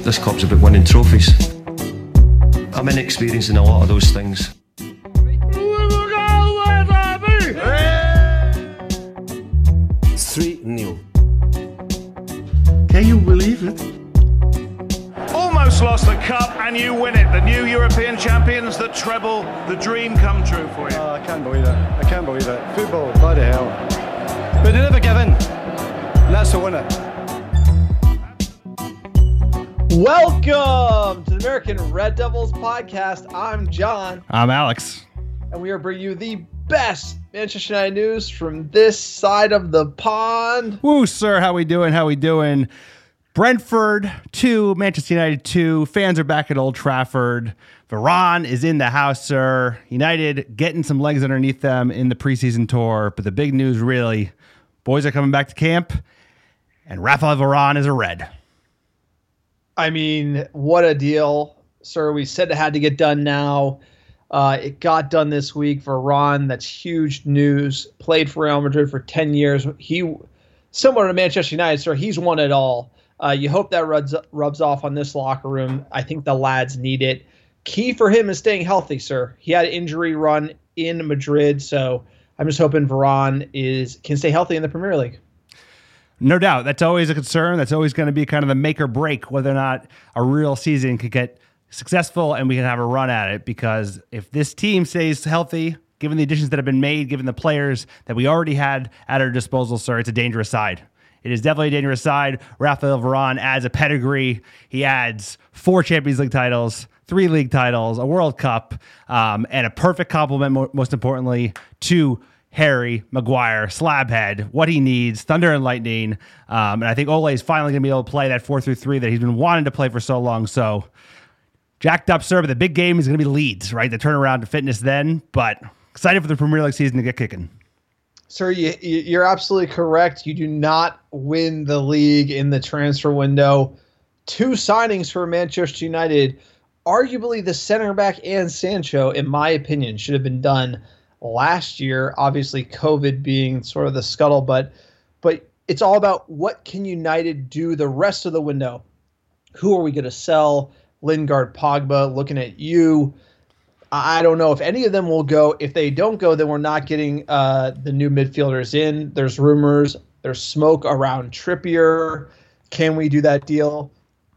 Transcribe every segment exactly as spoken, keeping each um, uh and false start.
this club's about winning trophies. I'm inexperienced in a lot of those things. three nil. Can you believe it? Almost lost the cup and you win it. The new European champions, the treble, the dream come true for you. Oh, I can't believe it. I can't believe it. Football, bloody hell. But they never give in. And that's the winner. Welcome to the American Red Devils podcast. I'm John. I'm Alex. And we are bringing you the best Manchester United news from this side of the pond. Woo, sir. How we doing? How we doing? Brentford two, Manchester United two. Fans are back at Old Trafford. Varane is in the house, sir. United getting some legs underneath them in the preseason tour. But the big news, really, boys are coming back to camp, and Rafael Varane is a Red. I mean, what a deal, sir. We said it had to get done now. Uh, it got done this week. Varane, that's huge news. Played for Real Madrid for ten years. He, similar to Manchester United, sir, he's won it all. Uh, you hope that rubs, rubs off on this locker room. I think the lads need it. Key for him is staying healthy, sir. He had an injury run in Madrid, so I'm just hoping Varane is can stay healthy in the Premier League. No doubt. That's always a concern. That's always going to be kind of the make or break whether or not a real season could get successful and we can have a run at it. Because if this team stays healthy, given the additions that have been made, given the players that we already had at our disposal, sir, it's a dangerous side. It is definitely a dangerous side. Rafael Varane adds a pedigree. He adds four Champions League titles, three league titles, a World Cup, um, and a perfect complement, most importantly, to Harry Maguire, Slabhead, what he needs, thunder and lightning. Um, and I think Ole is finally going to be able to play that four through three that he's been wanting to play for so long. So jacked up, sir, but the big game is going to be Leeds, right? The turnaround to fitness then, but excited for the Premier League season to get kicking. Sir, you, you're absolutely correct. You do not win the league in the transfer window. Two signings for Manchester United. Arguably the center back and Sancho, in my opinion, should have been done last year. Obviously, COVID being sort of the scuttlebutt. But it's all about what can United do the rest of the window. Who are we going to sell? Lingard, Pogba, looking at you. I don't know if any of them will go. If they don't go, then we're not getting uh, the new midfielders in. There's rumors. There's smoke around Trippier. Can we do that deal?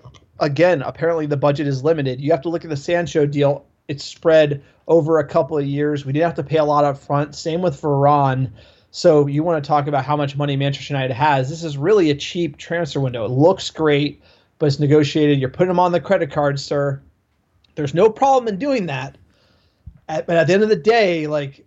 Again, apparently the budget is limited. You have to look at the Sancho deal. It's spread over a couple of years. We didn't have to pay a lot up front. Same with Varane. So you want to talk about how much money Manchester United has. This is really a cheap transfer window. It looks great, but it's negotiated. You're putting them on the credit card, sir. There's no problem in doing that. At, but at the end of the day, like,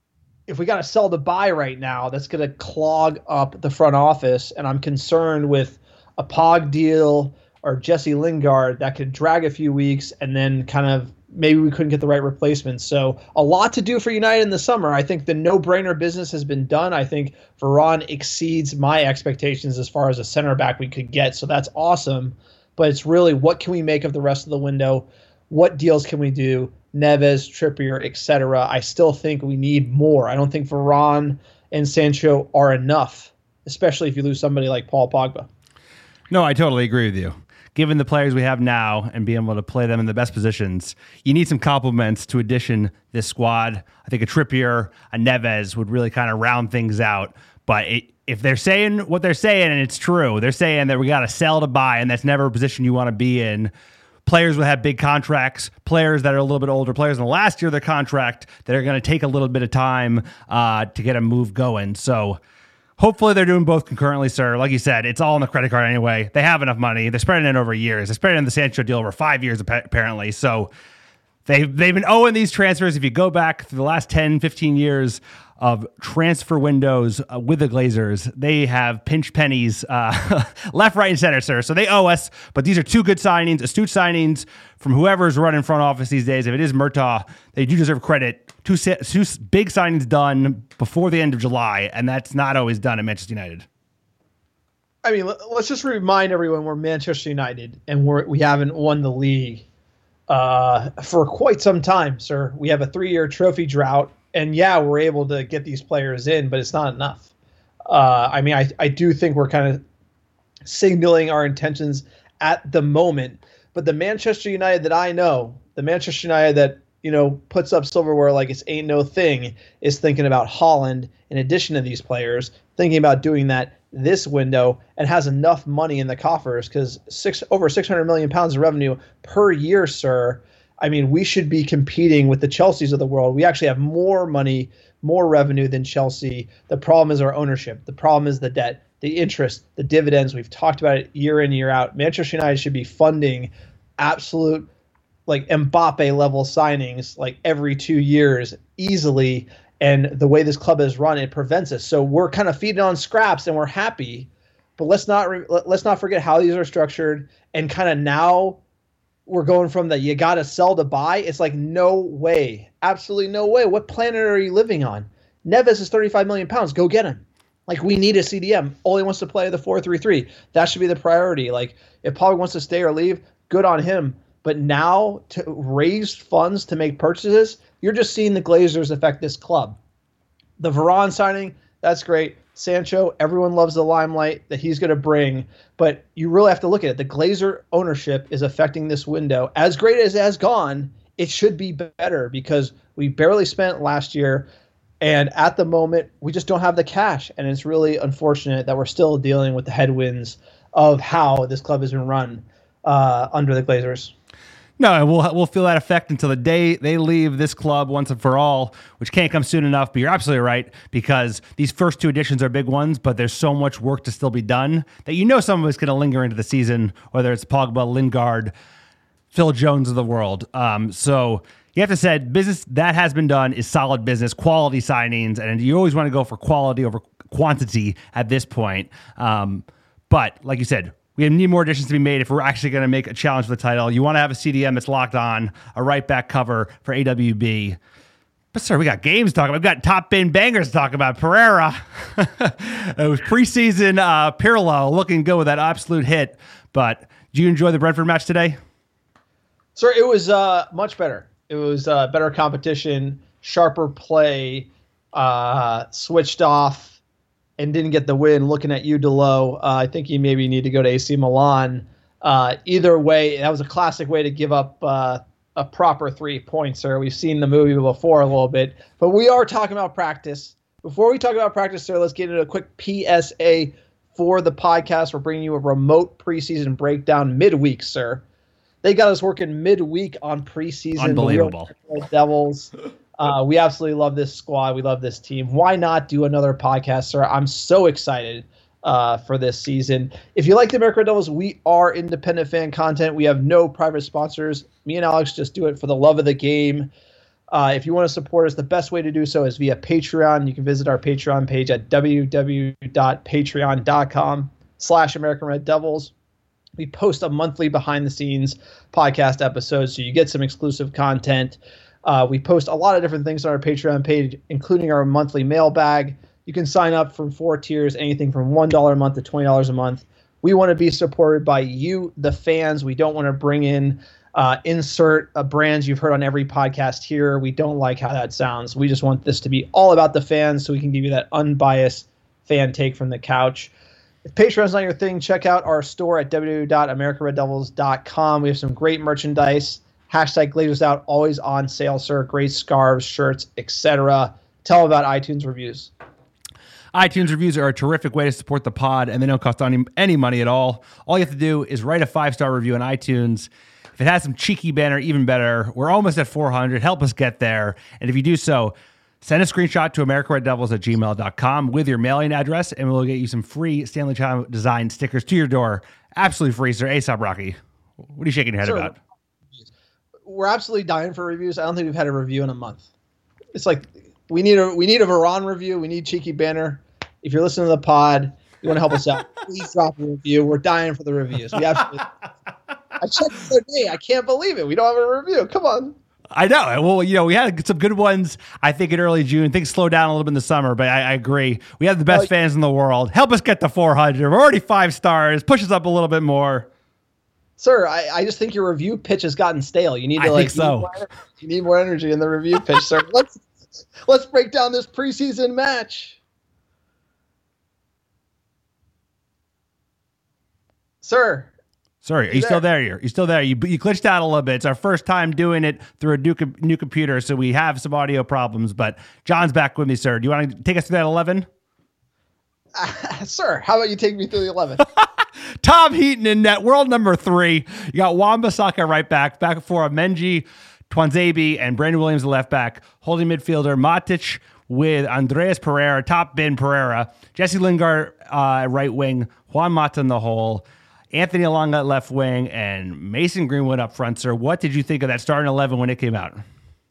if we got to sell to buy right now, that's going to clog up the front office. And I'm concerned with a Pog deal or Jesse Lingard that could drag a few weeks and then kind of maybe we couldn't get the right replacements. So a lot to do for United in the summer. I think the no-brainer business has been done. I think Varane exceeds my expectations as far as a center back we could get. So that's awesome. But it's really what can we make of the rest of the window? What deals can we do? Neves, Trippier, et cetera. I still think we need more. I don't think Varane and Sancho are enough, especially if you lose somebody like Paul Pogba. No, I totally agree with you. Given the players we have now and being able to play them in the best positions, you need some complements to addition this squad. I think a Trippier, a Neves would really kind of round things out. But it, if they're saying what they're saying, and it's true, they're saying that we got to sell to buy, and that's never a position you want to be in. Players will have big contracts, players that are a little bit older, players in the last year of their contract that are going to take a little bit of time uh, to get a move going. So hopefully they're doing both concurrently, sir. Like you said, it's all on the credit card anyway. They have enough money. They're spreading it over years. They're spreading in the Sancho deal over five years, apparently. So they've, they've been owing these transfers. If you go back through the last ten, fifteen years of transfer windows uh, with the Glazers, they have pinched pennies uh, left, right, and center, sir. So they owe us, but these are two good signings, astute signings from whoever's running front office these days. If it is Murtaugh, they do deserve credit. Two, two big signings done before the end of July, and that's not always done at Manchester United. I mean, let's just remind everyone we're Manchester United, and we're, we haven't won the league uh, for quite some time, sir. We have a three-year trophy drought. And yeah, we're able to get these players in, but it's not enough. Uh, I mean, I, I do think we're kind of signaling our intentions at the moment. But the Manchester United that I know, the Manchester United that, you know, puts up silverware like it's ain't no thing, is thinking about Haaland in addition to these players, thinking about doing that this window, and has enough money in the coffers because six over six hundred million pounds of revenue per year, sir. I mean, we should be competing with the Chelseas of the world. We actually have more money, more revenue than Chelsea. The problem is our ownership. The problem is the debt, the interest, the dividends. We've talked about it year in, year out. Manchester United should be funding absolute, like, Mbappe level signings like every two years easily. And the way this club is run, it prevents us. So we're kind of feeding on scraps and we're happy, but let's not re- let's not forget how these are structured. And kind of now we're going from the you got to sell to buy. It's like, no way, absolutely no way. What planet are you living on? Neves is thirty-five million pounds. Go get him. Like, we need a C D M. All he wants to play the four three three. That should be the priority. Like, if Paul wants to stay or leave, good on him. But now to raise funds to make purchases, you're just seeing the Glazers affect this club. The Varane signing, that's great. Sancho, everyone loves the limelight that he's going to bring. But you really have to look at it. The Glazer ownership is affecting this window. As great as it has gone, it should be better because we barely spent last year. And at the moment, we just don't have the cash. And it's really unfortunate that we're still dealing with the headwinds of how this club has been run uh, under the Glazers. No, we'll we'll feel that effect until the day they leave this club once and for all, which can't come soon enough. But you're absolutely right, because these first two editions are big ones, but there's so much work to still be done that you know some of it's going to linger into the season, whether it's Pogba, Lingard, Phil Jones of the world. Um, so you have to say business that has been done is solid business, quality signings, and you always want to go for quality over quantity at this point. Um, but like you said, we need more additions to be made if we're actually going to make a challenge for the title. You want to have a C D M that's locked on, a right back cover for A W B. But, sir, we got games to talk about. We've got top bin bangers to talk about. Pereira. It was preseason uh, Pirlo looking good with that absolute hit. But did you enjoy the Brentford match today? Sir, it was uh, much better. It was uh, better competition, sharper play, uh, switched off, and didn't get the win. Looking at you, Delo, uh, I think you maybe need to go to A C Milan. Uh, either way, that was a classic way to give up uh, a proper three points, sir. We've seen the movie before a little bit, but we are talking about practice. Before we talk about practice, sir, let's get into a quick P S A for the podcast. We're bringing you a remote preseason breakdown midweek, sir. They got us working midweek on preseason. Unbelievable. Devils. Uh, we absolutely love this squad. We love this team. Why not do another podcast, sir? I'm so excited uh, for this season. If you like the American Red Devils, we are independent fan content. We have no private sponsors. Me and Alex just do it for the love of the game. Uh, if you want to support us, the best way to do so is via Patreon. You can visit our Patreon page at www.patreon.com slash American Red Devils. We post a monthly behind-the-scenes podcast episode, so you get some exclusive content. Uh, we post a lot of different things on our Patreon page, including our monthly mailbag. You can sign up from four tiers, anything from one dollar a month to twenty dollars a month. We want to be supported by you, the fans. We don't want to bring in uh, insert uh, brands you've heard on every podcast here. We don't like how that sounds. We just want this to be all about the fans so we can give you that unbiased fan take from the couch. If Patreon's not your thing, check out our store at w w w dot american red devils dot com. We have some great merchandise. Hashtag Glazers Out, always on sale, sir. Great scarves, shirts, et cetera. Tell them about iTunes reviews. iTunes reviews are a terrific way to support the pod, and they don't cost any, any money at all. All you have to do is write a five-star review on iTunes. If it has some cheeky banner, even better. We're almost at four hundred. Help us get there. And if you do so, send a screenshot to american red devils at gmail dot com with your mailing address, and we'll get you some free Stanley Chime design stickers to your door. Absolutely free, sir. ASAP Rocky. What are you shaking your head Sir, about? We're absolutely dying for reviews. I don't think we've had a review in a month. It's like we need a we need a Varane review. We need cheeky banner. If you're listening to the pod, you want to help us out, please drop a review. We're dying for the reviews. We absolutely. I checked the other day. I can't believe it. We don't have a review. Come on. I know. Well, you know, we had some good ones, I think, in early June. Things slowed down a little bit in the summer, but I, I agree. We have the best oh, fans in the world. Help us get to four hundred. We're already five stars. Push us up a little bit more. Sir, I, I just think your review pitch has gotten stale. You need to I like think so. you, need more, you need more energy in the review pitch, sir. Let's let's break down this preseason match. Sir. Sorry, are you still there? You're, you're still there. You you glitched out a little bit. It's our first time doing it through a new, com- new computer, so we have some audio problems. But John's back with me, sir. Do you want to take us through that eleven? Uh, sir, how about you take me through the eleven? Tom Heaton in net, world number three. You got Wan-Bissaka right back, back for Menji, Tuanzebe, and Brandon Williams, the left back. Holding midfielder, Matic with Andreas Pereira, top bin Pereira. Jesse Lingard, uh, right wing. Juan Mata in the hole. Anthony Elanga at left wing, and Mason Greenwood up front, sir. What did you think of that starting eleven when it came out?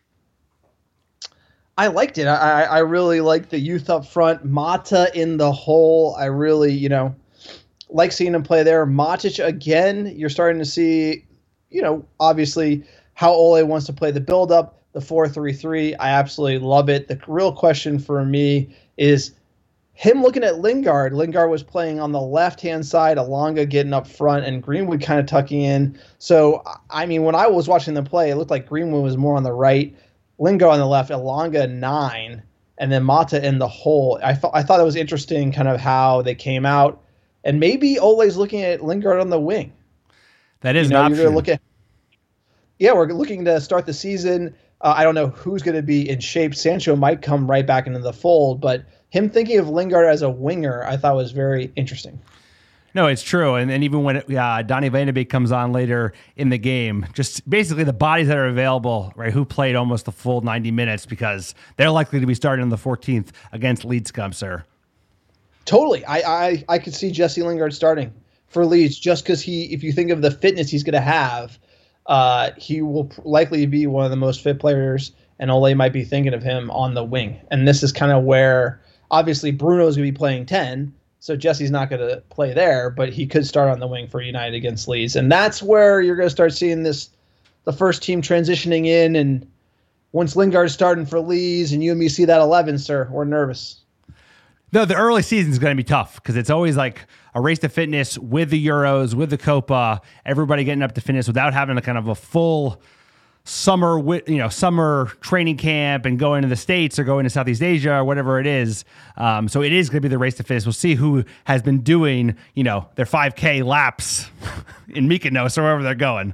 I liked it. I, I really liked the youth up front. Mata in the hole. I really, you know, like seeing him play there. Matic again. You're starting to see, you know, obviously how Ole wants to play the build-up, the four three three. I absolutely love it. The real question for me is him looking at Lingard. Lingard was playing on the left-hand side, Elanga getting up front, and Greenwood kind of tucking in. So, I mean, when I was watching them play, it looked like Greenwood was more on the right, Lingard on the left, Elanga nine, and then Mata in the hole. I, th- I thought it was interesting kind of how they came out. And maybe Ole's looking at Lingard on the wing. That is you know, an option. You're look at, yeah, we're looking to start the season. Uh, I don't know who's going to be in shape. Sancho might come right back into the fold, but him thinking of Lingard as a winger, I thought was very interesting. No, it's true. And then even when it, uh, Donny Van de Beek comes on later in the game, just basically the bodies that are available, right, who played almost the full ninety minutes because they're likely to be starting on the fourteenth against Leeds, come, sir. Totally. I, I, I could see Jesse Lingard starting for Leeds just because he, if you think of the fitness he's going to have, uh, he will likely be one of the most fit players, and Ole might be thinking of him on the wing. And this is kind of where, obviously, Bruno's going to be playing ten, so Jesse's not going to play there, but he could start on the wing for United against Leeds. And that's where you're going to start seeing this, the first team transitioning in, and once Lingard's starting for Leeds and you and me see that eleven, sir, we're nervous. No, the early season is going to be tough because it's always like a race to fitness with the Euros, with the Copa, everybody getting up to fitness without having a kind of a full summer, you know, summer training camp and going to the States or going to Southeast Asia or whatever it is. Um, so it is going to be the race to fitness. We'll see who has been doing, you know, their five K laps in Mykonos or wherever they're going.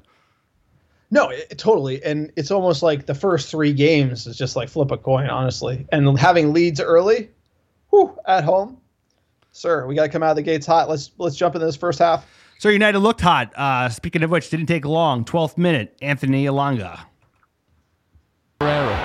No, it, totally. And it's almost like the first three games is just like flip a coin, honestly. And having Leeds early, whew, at home, sir, we got to come out of the gates hot. Let's let's jump into this first half. So United looked hot. Uh, speaking of which, didn't take long. twelfth minute, Anthony Elanga. Pereira.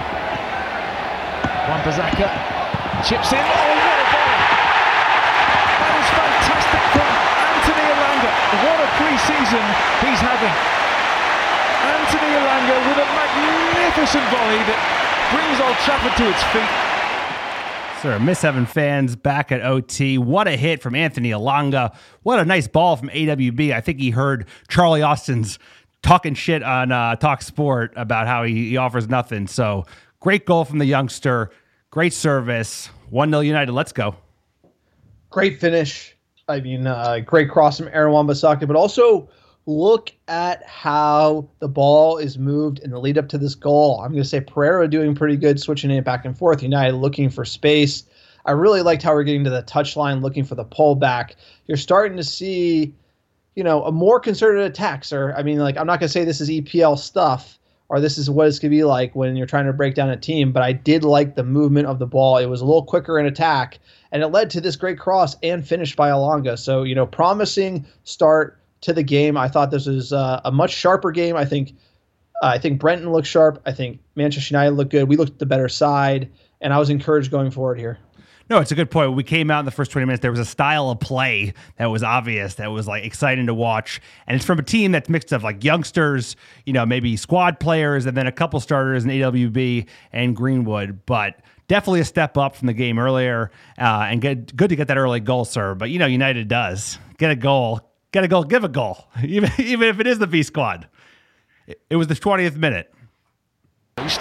Wan-Bissaka chips in. Oh, what a volley! That is fantastic from Anthony Elanga. What a pre-season he's having. Anthony Elanga with a magnificent volley that brings Old Trafford to its feet. Sir, Miss Seven fans back at O T. What a hit from Anthony Elanga. What a nice ball from A W B. I think he heard Charlie Austin's talking shit on uh, Talk Sport about how he, he offers nothing. So great goal from the youngster. Great service. one nil United. Let's go. Great finish. I mean, uh, great cross from Aaron Wan-Bissaka, but also look at how the ball is moved in the lead up to this goal. I'm going to say Pereira doing pretty good, switching it back and forth. United looking for space. I really liked how we're getting to the touchline, looking for the pullback. You're starting to see, you know, a more concerted attack, sir. I mean, like, I'm not going to say this is E P L stuff or this is what it's going to be like when you're trying to break down a team, but I did like the movement of the ball. It was a little quicker in attack, and it led to this great cross and finish by Elanga. So, you know, promising start to the game. I thought this was uh, a much sharper game. I think uh, I think Brenton looked sharp. I think Manchester United looked good. We looked the better side, and I was encouraged going forward here. No, it's a good point. We came out in the first twenty minutes. There was a style of play that was obvious, that was like exciting to watch. And it's from a team that's mixed of like youngsters, you know, maybe squad players, and then a couple starters in A W B and Greenwood. But definitely a step up from the game earlier, uh, and get, good to get that early goal, sir. But, you know, United does. Get a goal. Get a goal. Give a goal. Even, even if it is the B squad. It, it was the twentieth minute. Breaks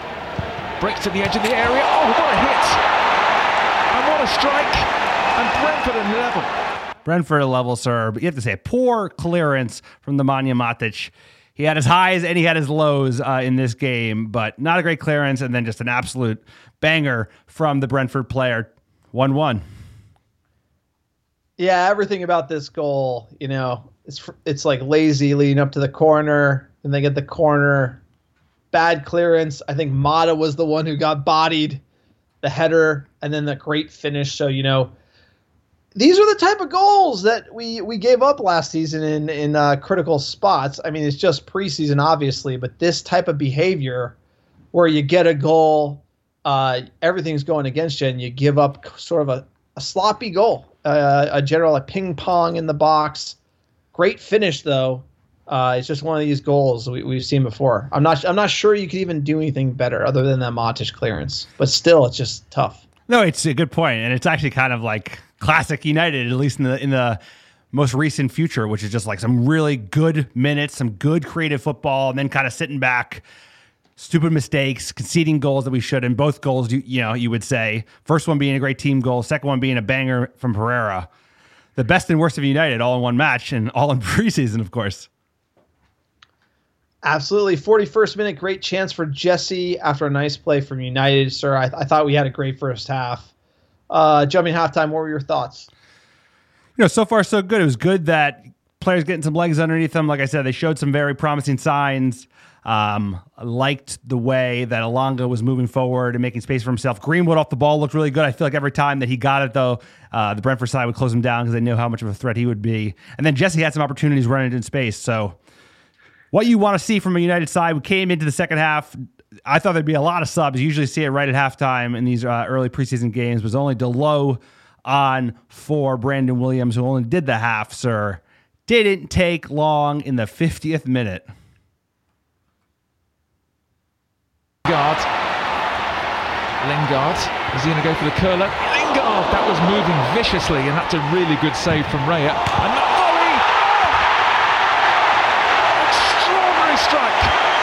to the edge of the area. Oh, what a hit. And what a strike. And Brentford at level. Brentford at level, sir. But you have to say, poor clearance from the Nemanja Matic. He had his highs and he had his lows uh, in this game, but not a great clearance, and then just an absolute banger from the Brentford player. one one. Yeah, everything about this goal, you know, It's it's like lazy leading up to the corner, and they get the corner, bad clearance. I think Mata was the one who got bodied, the header, and then the great finish. So, you know, these are the type of goals that we, we gave up last season in, in uh, critical spots. I mean, it's just preseason, obviously, but this type of behavior where you get a goal, uh, everything's going against you, and you give up sort of a, a sloppy goal, uh, a general a ping pong in the box. Great finish, though. Uh, it's just one of these goals we, we've seen before. I'm not I'm not sure you could even do anything better other than that Matic clearance, but still, it's just tough. No, it's a good point, and it's actually kind of like classic United, at least in the in the most recent future, which is just like some really good minutes, some good creative football, and then kind of sitting back, stupid mistakes, conceding goals that we should. And both goals, you, you know, you would say, first one being a great team goal, second one being a banger from Pereira. The best and worst of United all in one match, and all in preseason, of course. Absolutely. forty-first minute, great chance for Jesse after a nice play from United. Sir, I, th- I thought we had a great first half. Uh, jumping halftime, what were your thoughts? You know, so far so good. It was good that players getting some legs underneath them. Like I said, they showed some very promising signs. Um, I liked the way that Elanga was moving forward and making space for himself. Greenwood off the ball looked really good. I feel like every time that he got it, though, uh, the Brentford side would close him down because they knew how much of a threat he would be. And then Jesse had some opportunities running in space. So what you want to see from a United side, we came into the second half. I thought there'd be a lot of subs. You usually see it right at halftime in these uh, early preseason games. It was only Delo on for Brandon Williams, who only did the half, sir. Didn't take long in the fiftieth minute. Lingard. Lingard. Is he going to go for the curler? Lingard! That was moving viciously, and that's a really good save from Raya. And that volley! Oh! Extraordinary strike.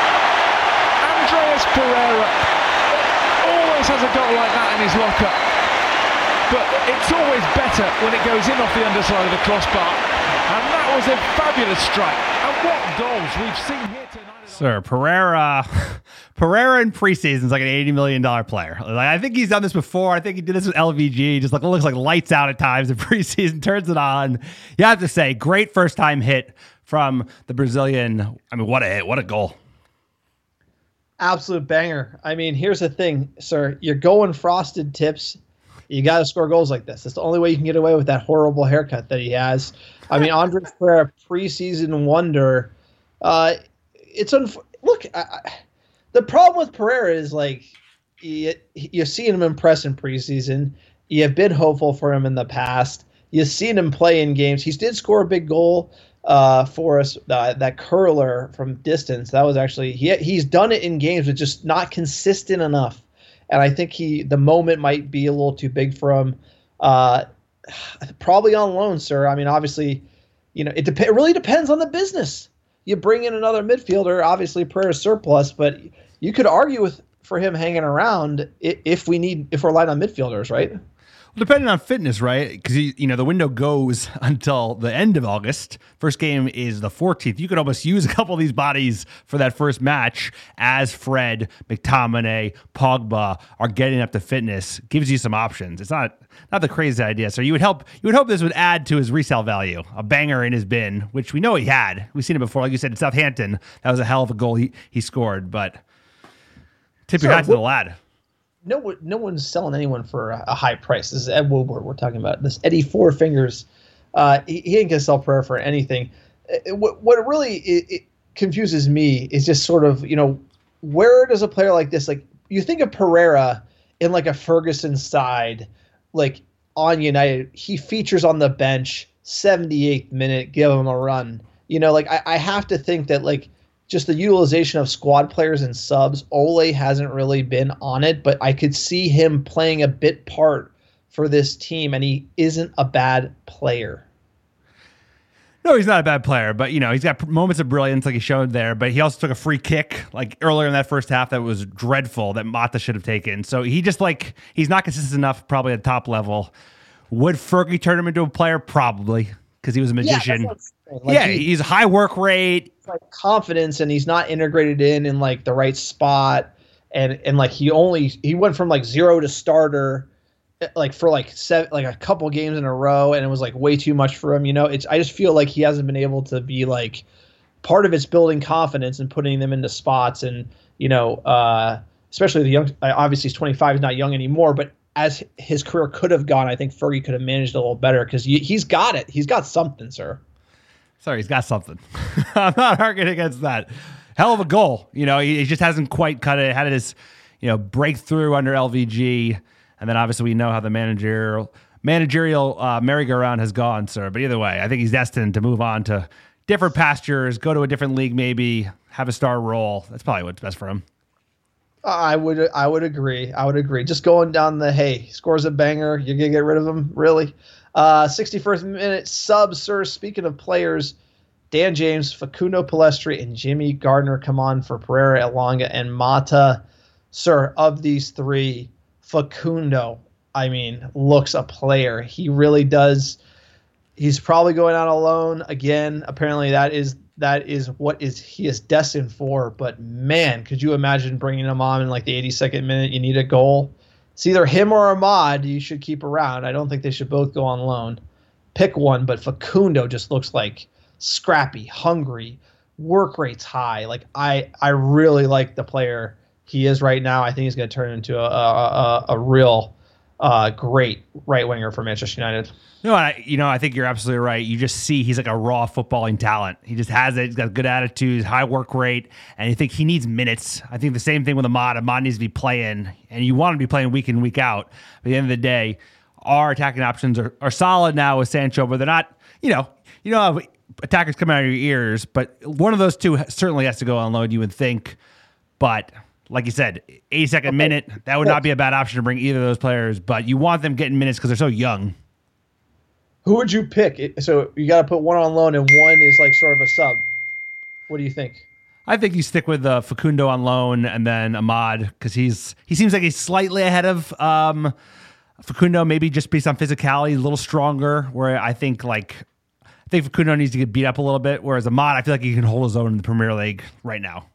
Andreas Pereira always has a goal like that in his locker. But it's always better when it goes in off the underside of the crossbar. And that was a fabulous strike. And what goals we've seen here tonight. Sir, Pereira, Pereira in preseason is like an eighty million dollars player. Like, I think he's done this before. I think he did this with L V G. Just like looks like lights out at times in preseason, turns it on. You have to say, great first time hit from the Brazilian. I mean, what a hit, what a goal. Absolute banger. I mean, here's the thing, sir. You're going frosted tips. You got to score goals like this. It's the only way you can get away with that horrible haircut that he has. I mean, Andres Pereira, preseason wonder. Uh, it's unf- look. I, I, the problem with Pereira is like you, you've seen him impress in preseason. You have been hopeful for him in the past. You've seen him play in games. He did score a big goal uh, for us. Uh, that curler from distance. That was actually he. He's done it in games, but just not consistent enough. And I think he the moment might be a little too big for him. Uh, probably on loan, sir. I mean, obviously, you know, it, dep- it really depends on the business. You bring in another midfielder, obviously Pereira's surplus, but you could argue with for him hanging around if we need if we're light on midfielders, right? Well, depending on fitness, right? Because you know the window goes until the end of August. First game is the fourteenth. You could almost use a couple of these bodies for that first match as Fred, McTominay, Pogba are getting up to fitness. Gives you some options. It's not not the crazy idea. So you would help. You would hope this would add to his resale value. A banger in his bin, which we know he had. We've seen it before. Like you said, in Southampton, that was a hell of a goal he he scored. But tip your hat to the lad. No one, no one's selling anyone for a, a high price. This is Ed Woodward we're talking about. This Eddie Four Fingers, uh, he, he ain't gonna sell Pereira for anything. It, what, what really it, it confuses me is just sort of, you know, where does a player like this, like you think of Pereira in like a Ferguson side, like on United, he features on the bench, seventy-eighth minute, give him a run. You know, like I, I have to think that like. Just the utilization of squad players and subs, Ole hasn't really been on it, but I could see him playing a bit part for this team, and he isn't a bad player. No, he's not a bad player, but you know he's got moments of brilliance like he showed there. But he also took a free kick like earlier in that first half that was dreadful that Mata should have taken. So he just like he's not consistent enough, probably at top level. Would Fergie turn him into a player? Probably. Because he was a magician. Yeah, like yeah he, he's a high work rate. Like confidence, and he's not integrated in in like the right spot. And and like he only he went from like zero to starter like for like seven, like a couple games in a row, and it was like way too much for him. You know, it's I just feel like he hasn't been able to be like part of it's building confidence and putting them into spots, and you know, uh, especially the young. Obviously, he's twenty-five, he's not young anymore, but as his career could have gone, I think Fergie could have managed a little better because he's got it. He's got something, sir. Sorry, he's got something. I'm not arguing against that. Hell of a goal. You know, he, he just hasn't quite cut it. Had his, you know, breakthrough under L V G. And then obviously we know how the managerial managerial uh, merry-go-round has gone, sir. But either way, I think he's destined to move on to different pastures, go to a different league maybe, have a star role. That's probably what's best for him. I would I would agree. I would agree. Just going down the, hey, he scores a banger, you're going to get rid of him? Really? Uh, sixty-first minute sub, sir. Speaking of players, Dan James, Facundo Palestri, and Jimmy Gardner come on for Pereira, Elanga, and Mata. Sir, of these three, Facundo, I mean, looks a player. He really does. He's probably going out alone again. Apparently, that is that is what is he is destined for. But man, could you imagine bringing him on in like the eighty-second minute? You need a goal. It's either him or Ahmad you should keep around. I don't think they should both go on loan. Pick one, but Facundo just looks like scrappy, hungry, work rate's high. Like I, I really like the player he is right now. I think he's going to turn into a a, a, a real uh, great right winger for Manchester United. No, I, you know, I think you're absolutely right. You just see he's like a raw footballing talent. He just has it. He's got good attitude, high work rate, and you think he needs minutes. I think the same thing with Ahmad. Ahmad needs to be playing, and you want to be playing week in, week out. But at the end of the day, our attacking options are, are solid now with Sancho, but they're not, you know, you know how attackers come out of your ears, but one of those two certainly has to go on loan, you would think. But like you said, eighty-second okay. minute, that would not be a bad option to bring either of those players, but you want them getting minutes because they're so young. Who would you pick? So you got to put one on loan and one is like sort of a sub. What do you think? I think you stick with uh, Facundo on loan and then Ahmad because he's he seems like he's slightly ahead of um, Facundo, maybe just based on physicality, a little stronger. Where I think like I think Facundo needs to get beat up a little bit, whereas Ahmad, I feel like he can hold his own in the Premier League right now.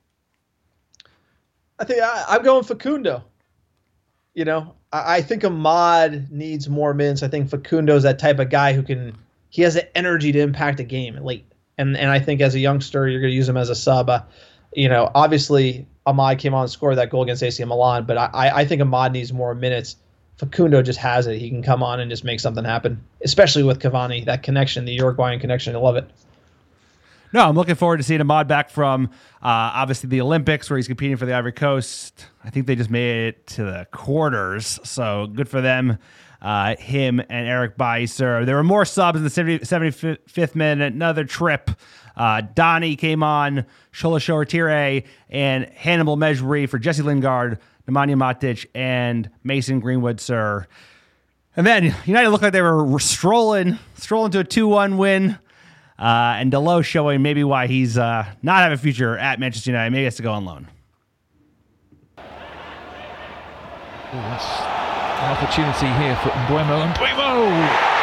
I think I, I'm going Facundo. You know, I, I think Ahmad needs more minutes. I think Facundo's that type of guy who can. He has the energy to impact a game late, and and I think as a youngster, you're going to use him as a sub. Uh, you know, obviously Ahmad came on and scored that goal against A C Milan, but I I think Ahmad needs more minutes. Facundo just has it. He can come on and just make something happen, especially with Cavani, that connection, the Uruguayan connection. I love it. No, I'm looking forward to seeing Ahmad back from uh, obviously the Olympics where he's competing for the Ivory Coast. I think they just made it to the quarters, so good for them. Uh, him and Eric Baiser. There were more subs in the seventy-fifth minute, another trip. Uh, Donnie came on, Shola Shoretire, and Hannibal Mejbri for Jesse Lingard, Nemanja Matic, and Mason Greenwood, sir. And then United looked like they were strolling, strolling to a two one win. Uh, and Dalot showing maybe why he's uh, not having a future at Manchester United. Maybe he has to go on loan. Oh, that's an opportunity here for Mbeumo. And Mbeumo!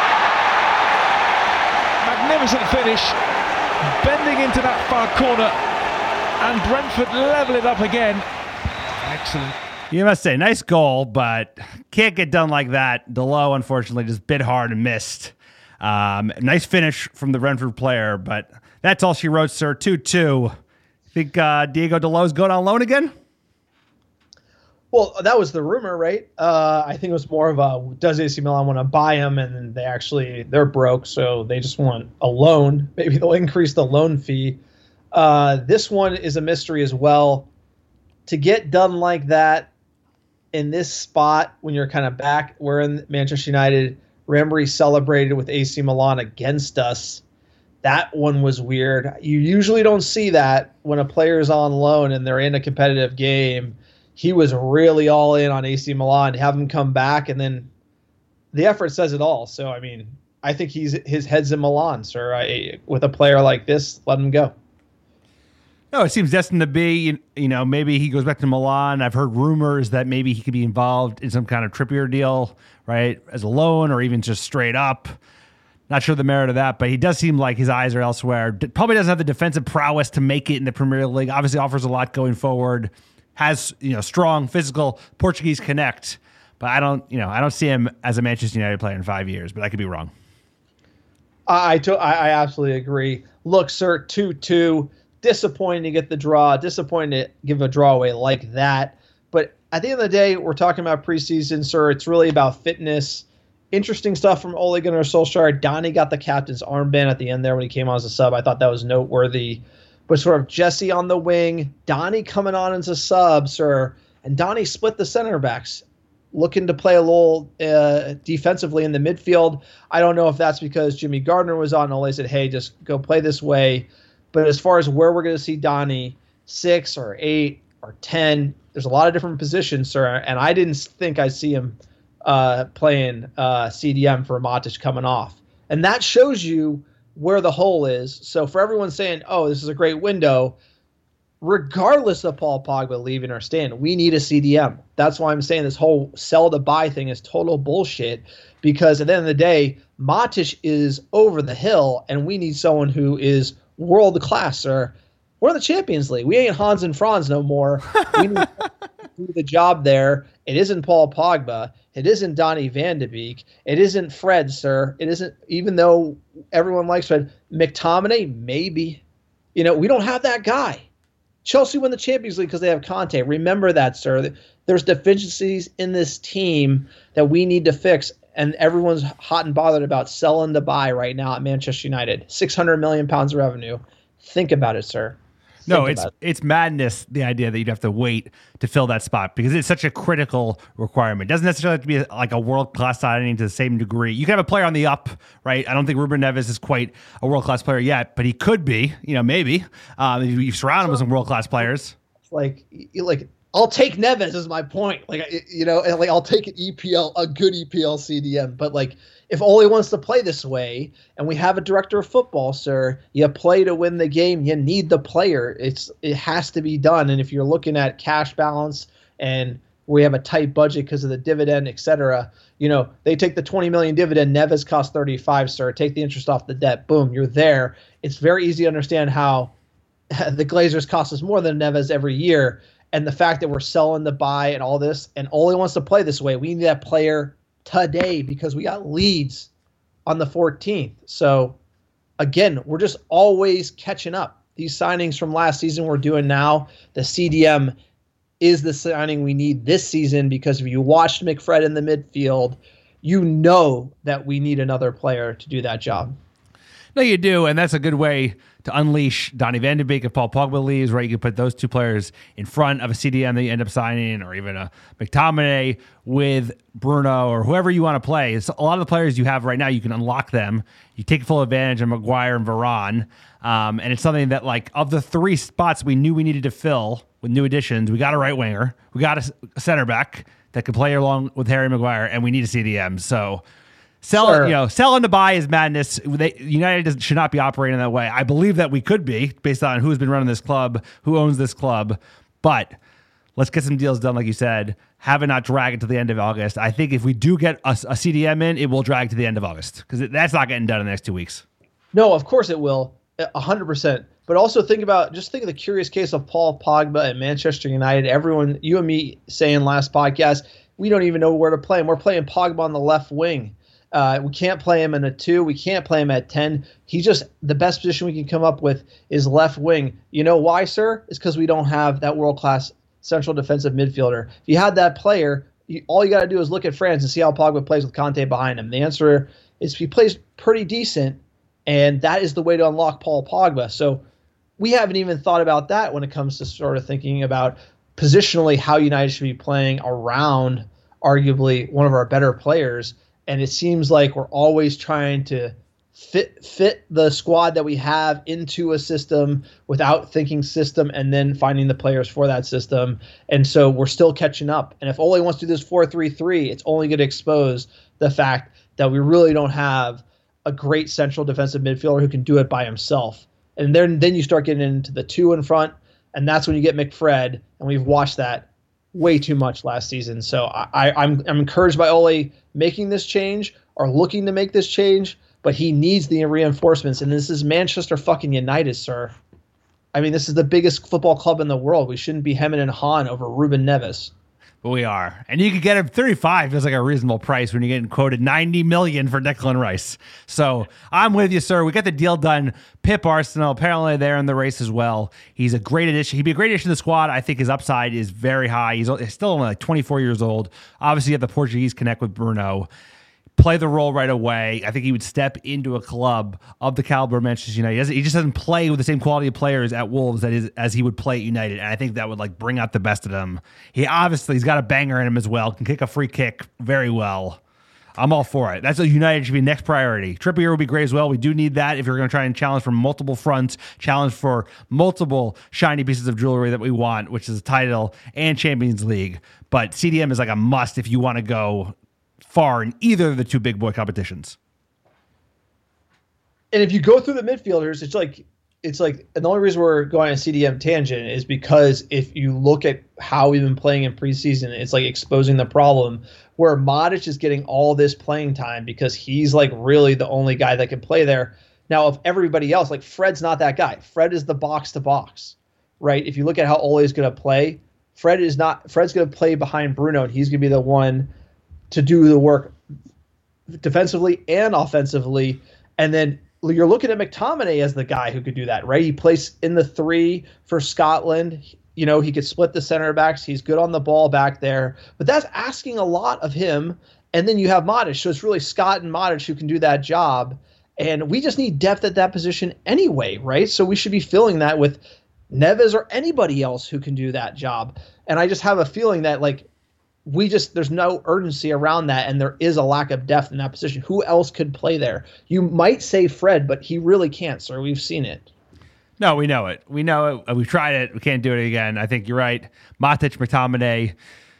Magnificent finish. Bending into that far corner. And Brentford level it up again. Excellent. You must say, nice goal, but can't get done like that. Dalot, unfortunately, just bit hard and missed. Um, nice finish from the Brentford player, but that's all she wrote, sir. two two. Think uh, Diego Dalot's going on loan again? Well, that was the rumor, right? Uh, I think it was more of a, does A C Milan want to buy him? And then they actually, they're broke, so they just want a loan. Maybe they'll increase the loan fee. Uh, this one is a mystery as well. To get done like that in this spot when you're kind of back, we're in Manchester United, Rambry celebrated with A C Milan against us. That one was weird. You usually don't see that when a player's on loan and they're in a competitive game. He was really all in on A C Milan. Have him come back, and then the effort says it all. So, I mean, I think he's his head's in Milan, sir. I, with a player like this, let him go. No, it seems destined to be. You, you know, maybe he goes back to Milan. I've heard rumors that maybe he could be involved in some kind of Trippier deal, right, as a loan or even just straight up. Not sure the merit of that, but he does seem like his eyes are elsewhere. Probably doesn't have the defensive prowess to make it in the Premier League. Obviously offers a lot going forward. Has, you know, strong physical Portuguese connect. but I don't, you know, I don't see him as a Manchester United player in five years, but I could be wrong. I, to, I, I absolutely agree. Look, sir, two two. Disappointing to get the draw. Disappointing to give a draw away like that. But at the end of the day, we're talking about preseason, sir. It's really about fitness. Interesting stuff from Ole Gunnar Solskjaer. Donnie got the captain's armband at the end there when he came on as a sub. I thought that was noteworthy. But sort of Jesse on the wing, Donnie coming on as a sub, sir. And Donnie split the center backs, looking to play a little uh, defensively in the midfield. I don't know if that's because Jimmy Gardner was on. Ole said, hey, just go play this way. But as far as where we're going to see Donnie, six or eight or ten, there's a lot of different positions, sir. And I didn't think I'd see him uh, playing uh, C D M for Matic coming off. And that shows you where the hole is. So for everyone saying, oh, this is a great window, regardless of Paul Pogba leaving or staying, we need a C D M. That's why I'm saying this whole sell to buy thing is total bullshit, because at the end of the day, Matic is over the hill, and we need someone who is world class, sir. We're in the Champions League. We ain't Hans and Franz no more. We need to do the job there. It isn't Paul Pogba. It isn't Donny van de Beek. It isn't Fred, sir. It isn't, even though everyone likes Fred. McTominay, maybe. You know, we don't have that guy. Chelsea win the Champions League because they have Conte. Remember that, sir. There's deficiencies in this team that we need to fix. And everyone's hot and bothered about selling to buy right now at Manchester United. six hundred million pounds of revenue. Think about it, sir. Think no, it's it. it's madness, the idea that you'd have to wait to fill that spot, because it's such a critical requirement. It doesn't necessarily have to be like a world-class signing to the same degree. You can have a player on the up, right? I don't think Ruben Neves is quite a world-class player yet, but he could be, you know, maybe. Um, if you surround him with some world-class players. Like, like, I'll take Neves is my point. Like, you know, and like I'll take an E P L, a good E P L C D M. But like, if Ole wants to play this way, and we have a director of football, sir, you play to win the game. You need the player. It's it has to be done. And if you're looking at cash balance and we have a tight budget because of the dividend, et cetera, you know, they take the twenty million dividend. Neves costs thirty-five, sir. Take the interest off the debt. Boom, you're there. It's very easy to understand how the Glazers cost us more than Neves every year. And the fact that we're selling the buy and all this, and Ole wants to play this way, we need that player today because we got Leeds on the fourteenth. So, again, we're just always catching up. These signings from last season we're doing now, the C D M is the signing we need this season, because if you watched McFred in the midfield, you know that we need another player to do that job. No, you do, and that's a good way to unleash Donny van de Beek if Paul Pogba leaves, right? You can put those two players in front of a C D M that you end up signing, or even a McTominay with Bruno or whoever you want to play. It's a lot of the players you have right now, you can unlock them. You take full advantage of Maguire and Varane, um, and it's something that, like, of the three spots we knew we needed to fill with new additions, we got a right winger, we got a, a center back that could play along with Harry Maguire, and we need a C D M. So Sell, sure. you know, selling to buy is madness. They, United does, should not be operating that way. I believe that we could be, based on who's been running this club, who owns this club. But let's get some deals done, like you said. Have it not drag it to the end of August. I think if we do get a, a C D M in, it will drag to the end of August, because that's not getting done in the next two weeks. No, of course it will, a hundred percent. But also think about, just think of the curious case of Paul Pogba at Manchester United. Everyone, you and me, saying last podcast, we don't even know where to play him. We're playing Pogba on the left wing. Uh, we can't play him in a two. We can't play him at ten. He's just, the best position we can come up with is left wing. You know why, sir? It's because we don't have that world-class central defensive midfielder. If you had that player, you, all you got to do is look at France and see how Pogba plays with Conte behind him. The answer is he plays pretty decent, and that is the way to unlock Paul Pogba. So we haven't even thought about that when it comes to sort of thinking about positionally how United should be playing around arguably one of our better players. And it seems like we're always trying to fit fit the squad that we have into a system without thinking system and then finding the players for that system. And so we're still catching up. And if Ole wants to do this four three three, it's only going to expose the fact that we really don't have a great central defensive midfielder who can do it by himself. And then, then you start getting into the two in front, and that's when you get McFred, and we've watched that way too much last season. So I, I'm I'm encouraged by Ole making this change or looking to make this change, but he needs the reinforcements. And this is Manchester fucking United, sir. I mean, this is the biggest football club in the world. We shouldn't be hemming and hawing over Ruben Neves. But we are. And you could get him thirty-five feels like a reasonable price when you're getting quoted ninety million dollars for Declan Rice. So I'm with you, sir. We got the deal done. Pip Arsenal, apparently they're in the race as well. He's a great addition. He'd be a great addition to the squad. I think his upside is very high. He's still only like twenty-four years old. Obviously, you have the Portuguese connect with Bruno. Play the role right away. I think he would step into a club of the caliber of Manchester United. He, doesn't, he just doesn't play with the same quality of players at Wolves that is, as he would play at United, and I think that would like bring out the best of him. He obviously he's got a banger in him as well. Can kick a free kick very well. I'm all for it. That's a United should be next priority. Trippier would be great as well. We do need that if you're going to try and challenge for multiple fronts, challenge for multiple shiny pieces of jewelry that we want, which is a title and Champions League. But C D M is like a must if you want to go far in either of the two big boy competitions. And if you go through the midfielders, it's like it's like and the only reason we're going on a C D M tangent is because if you look at how we've been playing in preseason, it's like exposing the problem where Modric is getting all this playing time because he's like really the only guy that can play there. Now, of everybody else, like Fred's not that guy. Fred is the box to box, right? If you look at how Ole is going to play, Fred is not. Fred's going to play behind Bruno, and he's going to be the one to do the work defensively and offensively. And then you're looking at McTominay as the guy who could do that, right? He plays in the three for Scotland. You know, he could split the center backs. He's good on the ball back there. But that's asking a lot of him. And then you have Modric. So it's really Scott and Modric who can do that job. And we just need depth at that position anyway, right? So we should be filling that with Neves or anybody else who can do that job. And I just have a feeling that, like, we just, there's no urgency around that, and there is a lack of depth in that position. Who else could play there? You might say Fred, but he really can't, sir. We've seen it. No, we know it. We know it. We've tried it. We can't do it again. I think you're right. Matic, McTominay.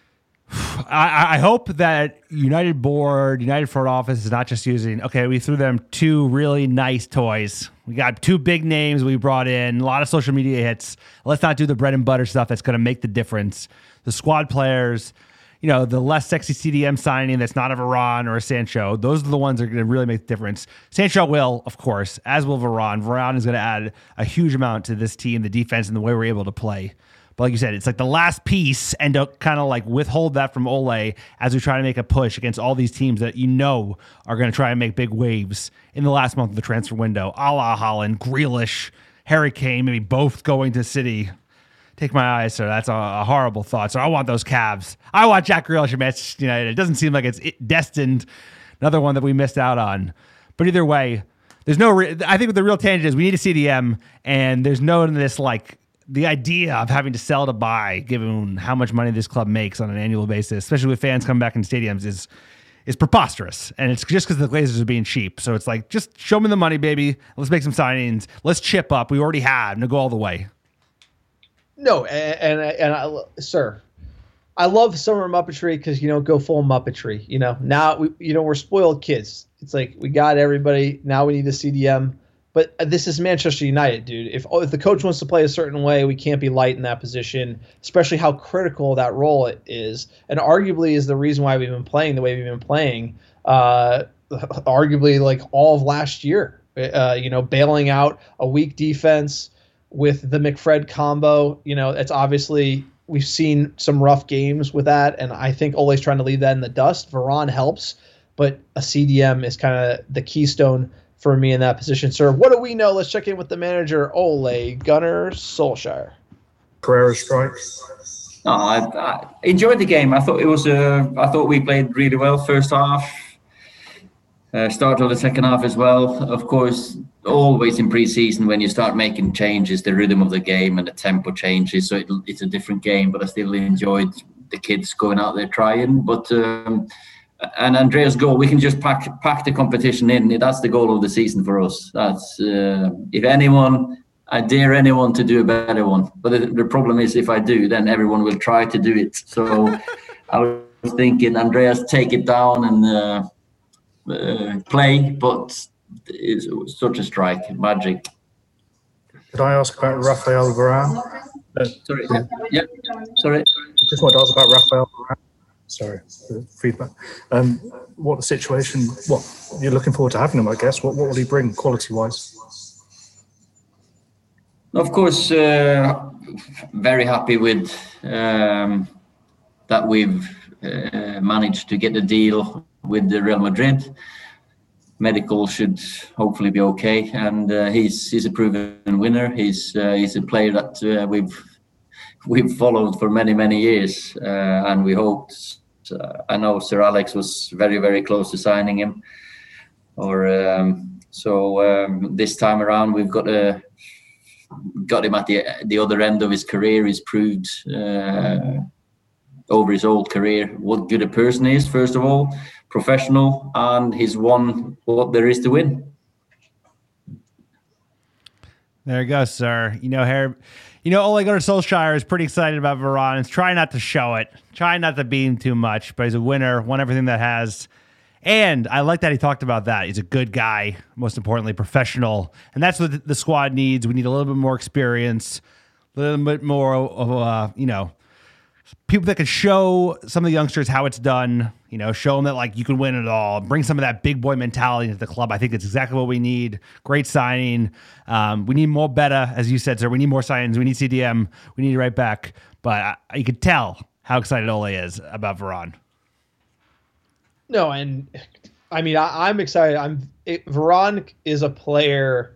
I, I hope that United board, United front office is not just using, okay, we threw them two really nice toys. We got two big names we brought in, a lot of social media hits. Let's not do the bread and butter stuff that's going to make the difference. The squad players, you know, the less sexy C D M signing that's not a Varane or a Sancho, those are the ones that are going to really make the difference. Sancho will, of course, as will Varane. Varane is going to add a huge amount to this team, the defense, and the way we're able to play. But like you said, it's like the last piece, and to kind of like withhold that from Ole as we try to make a push against all these teams that you know are going to try and make big waves in the last month of the transfer window, a la Haaland, Grealish, Harry Kane, maybe both going to City. Take my eyes, sir. That's a, a horrible thought. So I want those Cavs. I want Jack Grealish at Manchester United. It doesn't seem like it's destined. Another one that we missed out on. But either way, there's no. Re- I think the real tangent is we need a C D M, and there's no this like the idea of having to sell to buy, given how much money this club makes on an annual basis, especially with fans coming back in stadiums, is is preposterous. And it's just because the Glazers are being cheap. So it's like, just show me the money, baby. Let's make some signings. Let's chip up. We already have. Now go all the way. No, and and, and I, sir, I love summer Muppetry because, you know, go full Muppetry. You know, now we, you know, we're spoiled kids. It's like we got everybody. Now we need a C D M. But this is Manchester United, dude. If if the coach wants to play a certain way, we can't be light in that position, especially how critical that role it is, and arguably is the reason why we've been playing the way we've been playing. Uh, arguably, like all of last year, uh, you know, bailing out a weak defense with the McFred combo. You know, it's obviously we've seen some rough games with that, and I think Ole's trying to leave that in the dust. Varane helps, but a C D M is kind of the keystone for me in that position, sir. What do we know? Let's check in with the manager, Ole Gunnar Solskjaer. Carrera strike. No, I, I enjoyed the game. I thought it was. Uh, I thought we played really well first half. Uh, start of the second half as well. Of course, always in pre-season when you start making changes, the rhythm of the game and the tempo changes, so it, it's a different game. But I still enjoyed the kids going out there trying. But. Um, And Andreas' goal, we can just pack pack the competition in. That's the goal of the season for us. That's uh, if anyone, I dare anyone to do a better one. But the, the problem is, if I do, then everyone will try to do it. So I was thinking, Andreas, take it down and uh, uh, play. But it's such a strike, magic. Could I ask about Raphael Varane? Uh, sorry. Yeah. yeah. Sorry. Just wanted to ask about Raphael Varane. Sorry, the feedback. Um, what the situation? What you're looking forward to having him? I guess. What what will he bring quality-wise? Of course, uh, very happy with um, that we've uh, managed to get the deal with the Real Madrid. Medical should hopefully be okay, and uh, he's he's a proven winner. He's uh, he's a player that uh, we've we've followed for many many years, uh, and we hoped. Uh, I know Sir Alex was very very close to signing him, or um, so um, this time around we've got a. Got him at the the other end of his career. He's proved uh, over his whole career what good a person he is, first of all, professional, and he's won what there is to win. There you go, sir. You know, Harry, you know, Ole Gunnar Solskjaer is pretty excited about Varane. He's trying not to show it, trying not to beam too much, but he's a winner, won everything that has. And I like that he talked about that. He's a good guy, most importantly, professional. And that's what the squad needs. We need a little bit more experience, a little bit more of, uh, you know, people that can show some of the youngsters how it's done, you know, show them that, like, you can win it all, bring some of that big boy mentality into the club. I think it's exactly what we need. Great signing. Um, we need more beta, as you said, sir. We need more signings. We need C D M. We need right back. But uh, you could tell how excited Ole is about Varane. No, and I mean, I, I'm excited. I'm it, Varane is a player.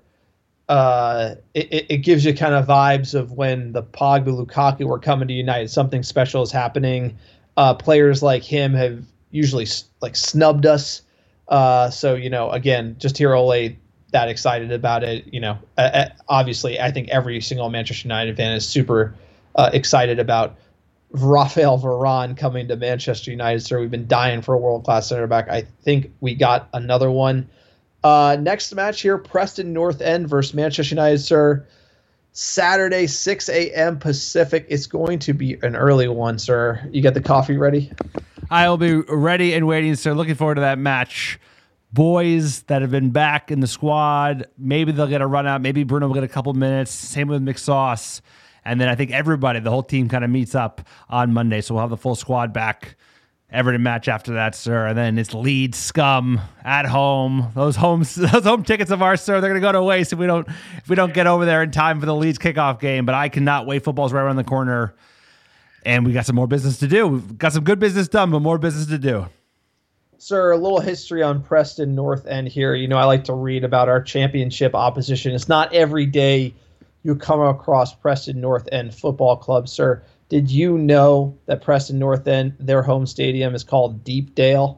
Uh, it, it gives you kind of vibes of when the Pogba, Lukaku were coming to United. Something special is happening. Uh, players like him have usually like snubbed us. Uh, so you know, again, just hear Ole that excited about it. You know, uh, obviously, I think every single Manchester United fan is super uh, excited about Rafael Varane coming to Manchester United, sir. We've been dying for a world-class center back. I think we got another one. Uh, next match here, Preston North End versus Manchester United, sir. Saturday, six a.m. Pacific. It's going to be an early one, sir. You got the coffee ready? I will be ready and waiting, sir. Looking forward to that match. Boys that have been back in the squad, maybe they'll get a run out. Maybe Bruno will get a couple minutes. Same with McSauce. And then I think everybody, the whole team kind of meets up on Monday. So we'll have the full squad back. Everton match after that, sir. And then it's Leeds scum at home. Those home those home tickets of ours, sir, they're gonna go to waste if we don't if we don't get over there in time for the Leeds kickoff game. But I cannot wait. Football's right around the corner. And we got some more business to do. We've got some good business done, but more business to do. Sir, a little history on Preston North End here. You know, I like to read about our championship opposition. It's not every day you come across Preston North End Football Club, sir. Did you know that Preston North End, their home stadium, is called Deepdale?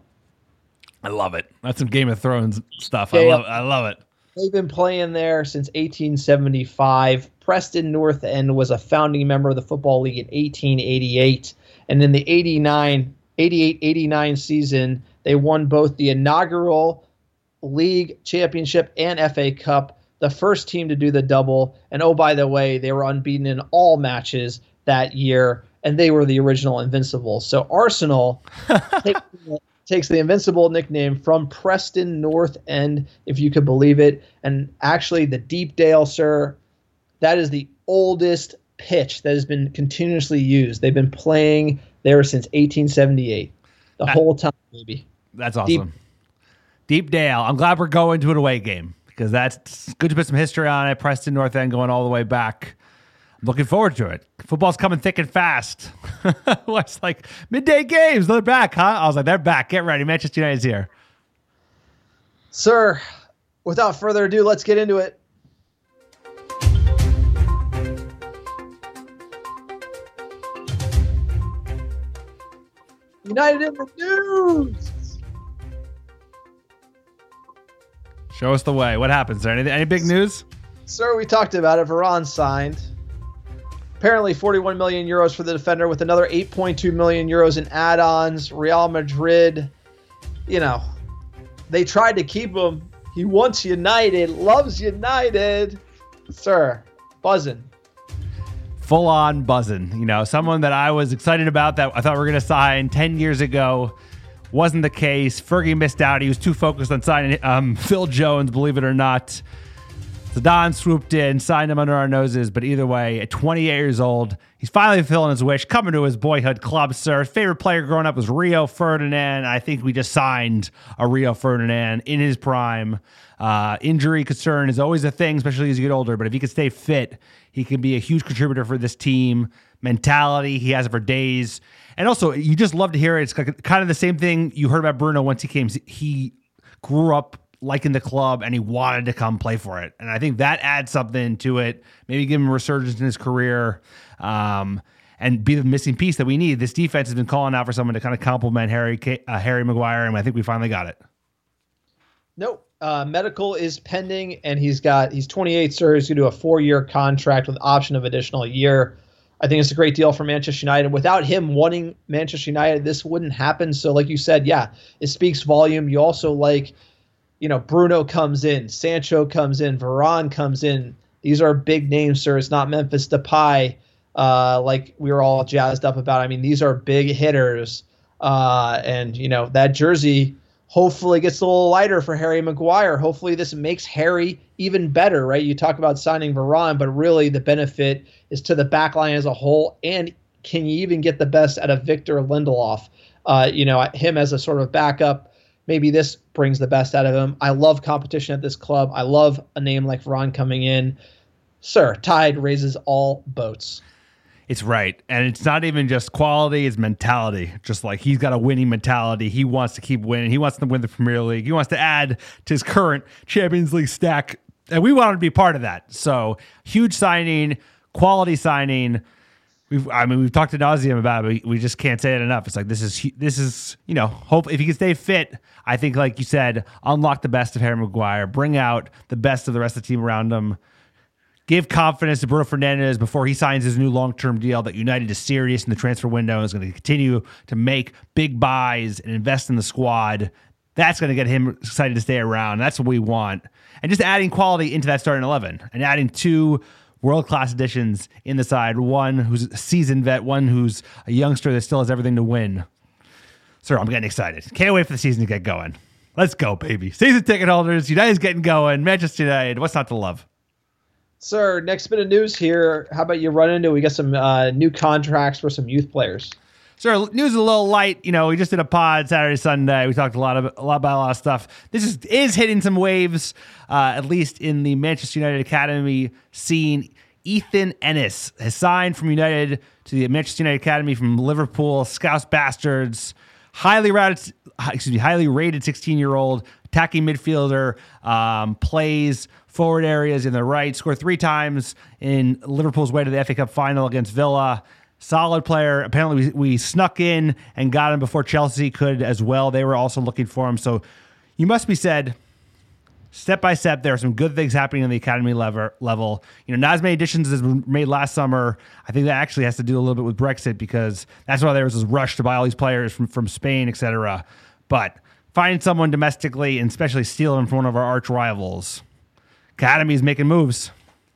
I love it. That's some Game of Thrones stuff. Dale. I love I love it. They've been playing there since eighteen seventy-five. Preston North End was a founding member of the Football League in eighteen eighty-eight. And in the eighty-nine, eighty-eight eighty-nine season, they won both the inaugural league championship and F A Cup. The first team to do the double. And oh, by the way, they were unbeaten in all matches that year, and they were the original Invincibles. So Arsenal takes, takes the Invincible nickname from Preston North End, if you could believe it. And actually, the Deepdale, sir, that is the oldest pitch that has been continuously used. They've been playing there since eighteen seventy-eight. The that, whole time, baby. That's awesome. Deep, Deepdale. I'm glad we're going to an away game, because that's good to put some history on it. Preston North End going all the way back. I'm looking forward to it. Football's coming thick and fast. It's like midday games. They're back, huh? I was like, they're back. Get ready. Manchester United's here. Sir, without further ado, let's get into it. United in the news. Show us the way. What happens there? Any, any big news? Sir, we talked about it. Varane signed. Apparently forty-one million euros for the defender with another eight point two million euros in add-ons. Real Madrid, you know, they tried to keep him. He wants United, loves United. Sir, buzzing. Full on buzzing. You know, someone that I was excited about that I thought we were going to sign ten years ago. Wasn't the case. Fergie missed out. He was too focused on signing um, Phil Jones, believe it or not. Zidane swooped in, signed him under our noses. But either way, at twenty-eight years old, he's finally fulfilling his wish, coming to his boyhood club, sir. His favorite player growing up was Rio Ferdinand. I think we just signed a Rio Ferdinand in his prime. Uh, injury concern is always a thing, especially as you get older. But if he can stay fit, he can be a huge contributor for this team. mentality. He has it for days. And also, you just love to hear it. It's kind of the same thing you heard about Bruno once he came. He grew up liking the club and he wanted to come play for it. And I think that adds something to it. Maybe give him a resurgence in his career um, and be the missing piece that we need. This defense has been calling out for someone to kind of complement Harry uh, Harry Maguire, and I think we finally got it. Nope. Uh, medical is pending, and he's got he's twenty-eight, sir. He's going to do a four-year contract with option of additional year. I think it's a great deal for Manchester United. Without him wanting Manchester United, this wouldn't happen. So like you said, yeah, it speaks volume. You also like, you know, Bruno comes in, Sancho comes in, Varane comes in. These are big names, sir. It's not Memphis Depay uh, like we were all jazzed up about. I mean, these are big hitters. Uh, and, you know, that jersey hopefully gets a little lighter for Harry Maguire. Hopefully this makes Harry even better, right? You talk about signing Varane, but really the benefit is to the back line as a whole. And can you even get the best out of Victor Lindelof? Uh, you know, him as a sort of backup, maybe this brings the best out of him. I love competition at this club. I love a name like Varane coming in. Sir, tide raises all boats. It's right. And it's not even just quality, it's mentality. Just like he's got a winning mentality. He wants to keep winning. He wants to win the Premier League. He wants to add to his current Champions League stack. And we want him to be part of that. So huge signing, quality signing. We've, I mean, we've talked to nauseam about it, but we just can't say it enough. It's like, this is, this is, you know, hope if he can stay fit, I think, like you said, unlock the best of Harry Maguire, bring out the best of the rest of the team around him. Give confidence to Bruno Fernandes before he signs his new long-term deal that United is serious in the transfer window and is going to continue to make big buys and invest in the squad. That's going to get him excited to stay around. That's what we want. And just adding quality into that starting eleven and adding two world-class additions in the side, one who's a seasoned vet, one who's a youngster that still has everything to win. Sir, I'm getting excited. Can't wait for the season to get going. Let's go, baby. Season ticket holders, United's getting going. Manchester United, what's not to love? Sir, next bit of news here. How about you run into, we got some uh, new contracts for some youth players. Sir, news is a little light. You know, we just did a pod Saturday, Sunday. We talked a lot of a lot about a lot of stuff. This is is hitting some waves, uh, at least in the Manchester United Academy scene. Ethan Ennis has signed from United to the Manchester United Academy from Liverpool. Scouse Bastards, highly rated, excuse me, highly rated sixteen-year-old attacking midfielder, um, plays forward areas in the right, scored three times in Liverpool's way to the F A Cup final against Villa. Solid player. Apparently, we, we snuck in and got him before Chelsea could as well. They were also looking for him. So you must be said, step by step, there are some good things happening on the academy level. level. You know, not as many additions as were made last summer. I think that actually has to do a little bit with Brexit because that's why there was this rush to buy all these players from, from Spain, et cetera. But find someone domestically and especially steal them from one of our arch rivals. Academy's making moves.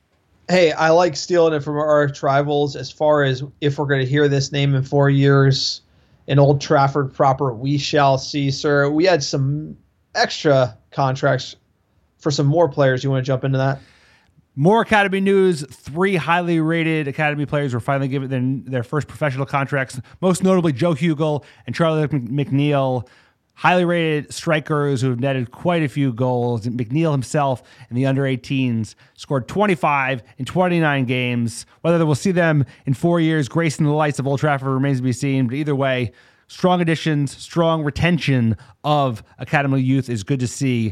Hey, I like stealing it from our arch rivals. As far as if we're going to hear this name in four years in Old Trafford proper, we shall see, sir. We had some extra contracts for some more players. You want to jump into that? More academy news. Three highly rated academy players were finally given their, their first professional contracts, most notably Joe Hugel and Charlie McNeil. Highly rated strikers who have netted quite a few goals. McNeil himself in the under eighteens scored twenty-five in twenty-nine games. Whether we'll see them in four years gracing the lights of Old Trafford remains to be seen. But either way, strong additions, strong retention of academy youth is good to see.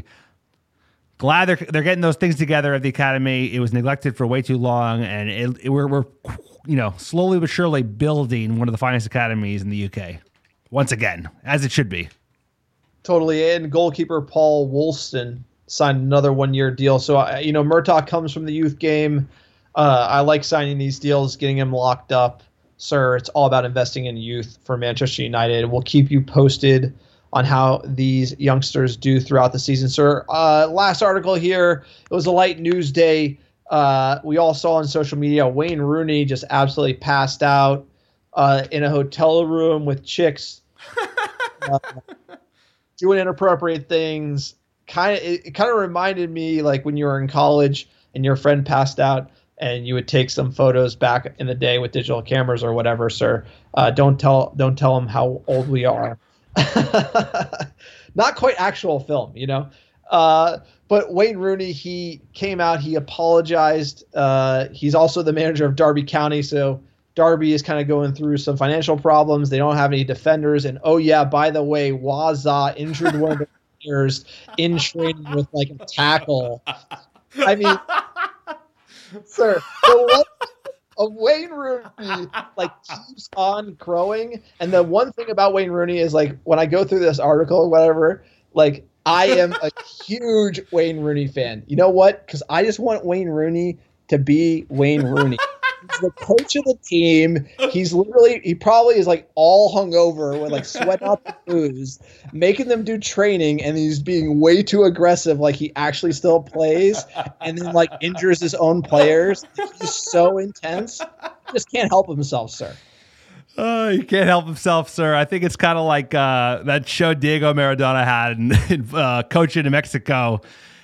Glad they're they're getting those things together at the academy. It was neglected for way too long, and it, it, we're we're you know slowly but surely building one of the finest academies in the U K once again, as it should be. Totally. And goalkeeper Paul Woolston signed another one-year deal. So, uh, you know, Murtough comes from the youth game. Uh, I like signing these deals, getting him locked up. Sir, it's all about investing in youth for Manchester United. We'll keep you posted on how these youngsters do throughout the season, sir. Uh, last article here. It was a light news day. Uh, we all saw on social media Wayne Rooney just absolutely passed out uh, in a hotel room with chicks. uh, doing inappropriate things. Kind of, it, it kind of reminded me like when you were in college and your friend passed out and you would take some photos back in the day with digital cameras or whatever, sir. Uh, don't tell, don't tell them how old we are. Not quite actual film, you know? Uh, but Wayne Rooney, he came out, he apologized. Uh, he's also the manager of Derby County. So Derby is kind of going through some financial problems. They don't have any defenders. And, oh, yeah, by the way, Waza injured one of the players in training with, like, a tackle. I mean, sir, the legend of Wayne Rooney, like, keeps on growing. And the one thing about Wayne Rooney is, like, when I go through this article or whatever, like, I am a huge Wayne Rooney fan. You know what? Because I just want Wayne Rooney to be Wayne Rooney. He's the coach of the team. He's literally, he probably is like all hungover with like sweat out the booze, making them do training, and he's being way too aggressive, like he actually still plays, and then like injures his own players. He's so intense. He just can't help himself, sir. Oh, he can't help himself, sir. I think it's kind of like uh, that show Diego Maradona had in, in uh, coaching in Mexico.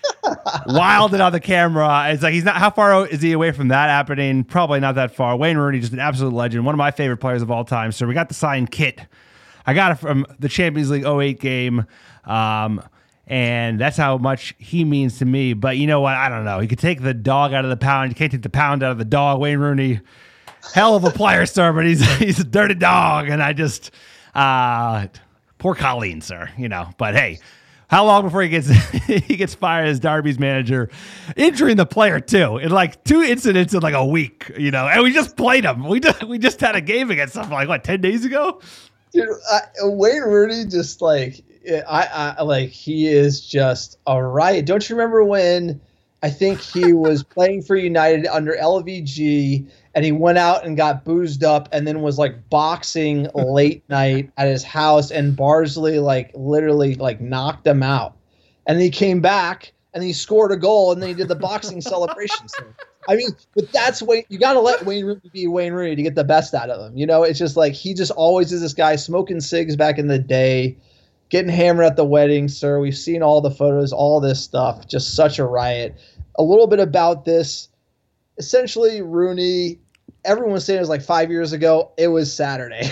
Wilding on the camera. It's like he's not. How far is he away from that happening? Probably not that far. Wayne Rooney, just an absolute legend, one of my favorite players of all time. So we got the signed kit. I got it from the Champions League oh eight game, um, and that's how much he means to me. But you know what? I don't know. You could take the dog out of the pound. You can't take the pound out of the dog. Wayne Rooney, hell of a player, sir, but he's he's a dirty dog, and I just uh, poor Colleen, sir. You know, but hey. How long before he gets he gets fired as Derby's manager, injuring the player too, in like two incidents in like a week, you know? And we just played him. We just we just had a game against them like what ten days ago. Dude, uh, Wayne Rooney just like I, I like he is just a riot. Don't you remember when I think he was playing for United under L V G? And he went out and got boozed up and then was like boxing late night at his house, and Barsley like literally like knocked him out. And he came back and he scored a goal, and then he did the boxing celebration. So, I mean, but that's Wayne. You got to let Wayne Rooney be Wayne Rooney to get the best out of him. You know, it's just like he just always is this guy smoking cigs back in the day, getting hammered at the wedding, sir. We've seen all the photos, all this stuff. Just such a riot. A little bit about this. Essentially, Rooney, everyone was saying it was like five years ago. It was Saturday.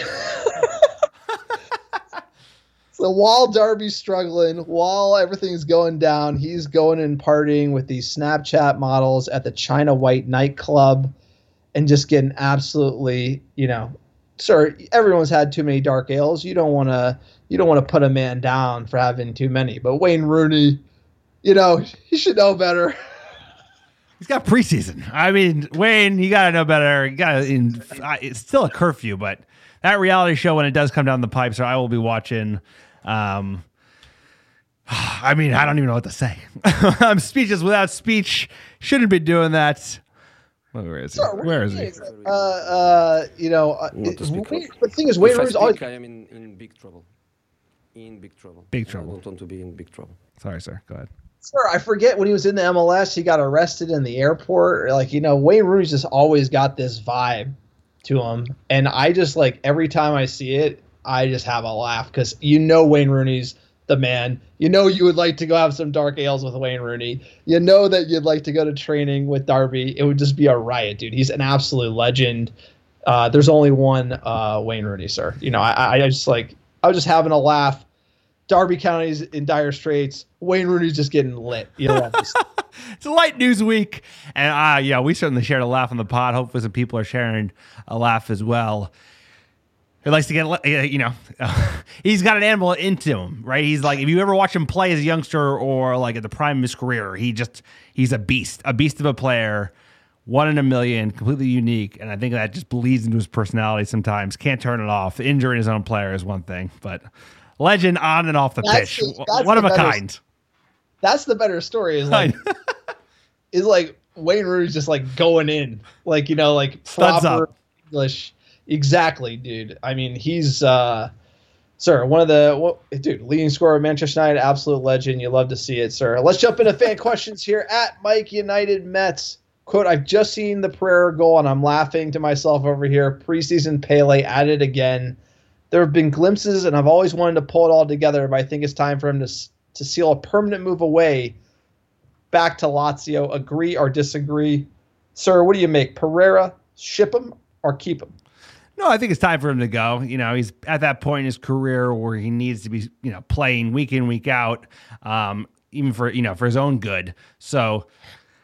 So while Derby's struggling, while everything's going down, he's going and partying with these Snapchat models at the China White nightclub and just getting absolutely, you know, sir, everyone's had too many dark ales. You don't want to, you don't want to put a man down for having too many. But Wayne Rooney, you know, he should know better. He's got preseason. I mean, Wayne, you got to know better. You got to. It's still a curfew, but that reality show, when it does come down the pipes, I will be watching. Um, I mean, I don't even know what to say. I'm speechless without speech. Shouldn't be doing that. Where is he? Sorry, Where is he? Uh, uh, you know, uh, it, Wayne, the thing is, Wayne Rooney's always. I am in, in big trouble. In big trouble. Big trouble. I don't want to be in big trouble. Sorry, sir. Go ahead. Sir, I forget when he was in the M L S, he got arrested in the airport. Like, you know, Wayne Rooney's just always got this vibe to him. And I just, like, every time I see it, I just have a laugh because you know Wayne Rooney's the man. You know you would like to go have some dark ales with Wayne Rooney. You know that you'd like to go to training with Derby. It would just be a riot, dude. He's an absolute legend. Uh, there's only one uh, Wayne Rooney, sir. You know, I, I just, like, I was just having a laugh. Derby County's in dire straits. Wayne Rooney's just getting lit. You know, it's a light news week, and uh, yeah, we certainly shared a laugh on the pod. Hopefully, some people are sharing a laugh as well. He likes to get, you know, uh, he's got an animal into him, right? He's like, if you ever watch him play as a youngster or like at the prime of his career, he just, he's a beast, a beast of a player, one in a million, completely unique. And I think that just bleeds into his personality sometimes. Can't turn it off. Injuring his own player is one thing, but legend on and off the that's pitch. The, one of a better, kind. That's the better story is like, is like Wayne Rooney's just like going in, like, you know, like Studs proper up. English. Exactly, dude. I mean, he's, uh, sir, one of the, what, dude, leading scorer of Manchester United, absolute legend. You love to see it, sir. Let's jump into fan questions here at Mike United Mets. Quote, I've just seen the Pereira goal, and I'm laughing to myself over here. Preseason Pele at it again. There have been glimpses, and I've always wanted to pull it all together, but I think it's time for him to to seal a permanent move away back to Lazio. Agree or disagree? Sir, what do you make? Pereira, ship him or keep him? No, I think it's time for him to go. You know, he's at that point in his career where he needs to be, you know, playing week in, week out, um, even for, you know, for his own good. So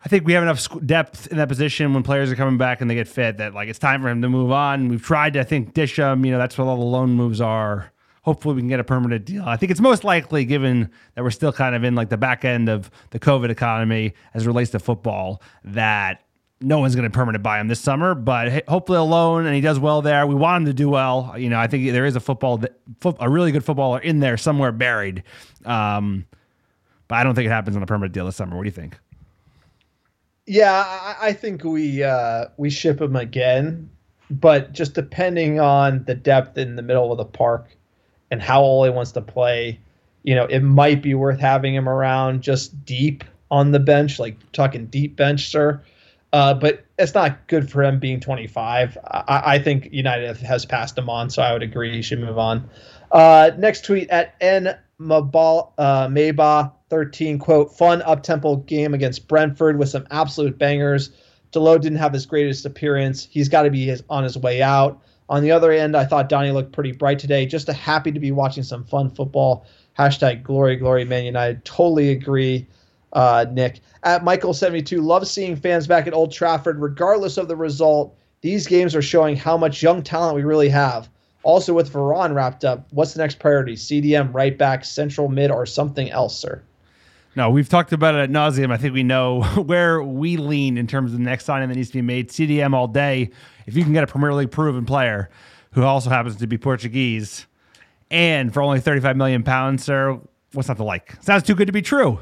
I think we have enough depth in that position when players are coming back and they get fit that like it's time for him to move on. We've tried to, I think, dish him. You know, that's what all the loan moves are. Hopefully we can get a permanent deal. I think it's most likely, given that we're still kind of in like the back end of the COVID economy as it relates to football, that no one's going to permanent buy him this summer. But hopefully a loan, and he does well there. We want him to do well. You know, I think there is a football, a really good footballer in there somewhere buried. Um, but I don't think it happens on a permanent deal this summer. What do you think? Yeah, I, I think we uh, we ship him again, but just depending on the depth in the middle of the park and how Ole wants to play, you know, it might be worth having him around just deep on the bench, like talking deep bench, sir. Uh, but it's not good for him being twenty-five. I, I think United has passed him on, so I would agree he should move on. Uh, next tweet at N Mabal uh, Mayba thirteen, quote, fun up-tempo game against Brentford with some absolute bangers. Dalot didn't have his greatest appearance. He's got to be his, on his way out. On the other end, I thought Donny looked pretty bright today. Just a happy to be watching some fun football. Hashtag glory, glory, Man United. Totally agree, uh, Nick. At Michael seventy-two, love seeing fans back at Old Trafford, regardless of the result. These games are showing how much young talent we really have. Also, with Varane wrapped up, what's the next priority? C D M, right back, central mid, or something else, sir? No, we've talked about it ad nauseum. I think we know where we lean in terms of the next signing that needs to be made. C D M all day. If you can get a Premier League proven player who also happens to be Portuguese, and for only thirty-five million pounds, sir, what's not to like? Sounds too good to be true.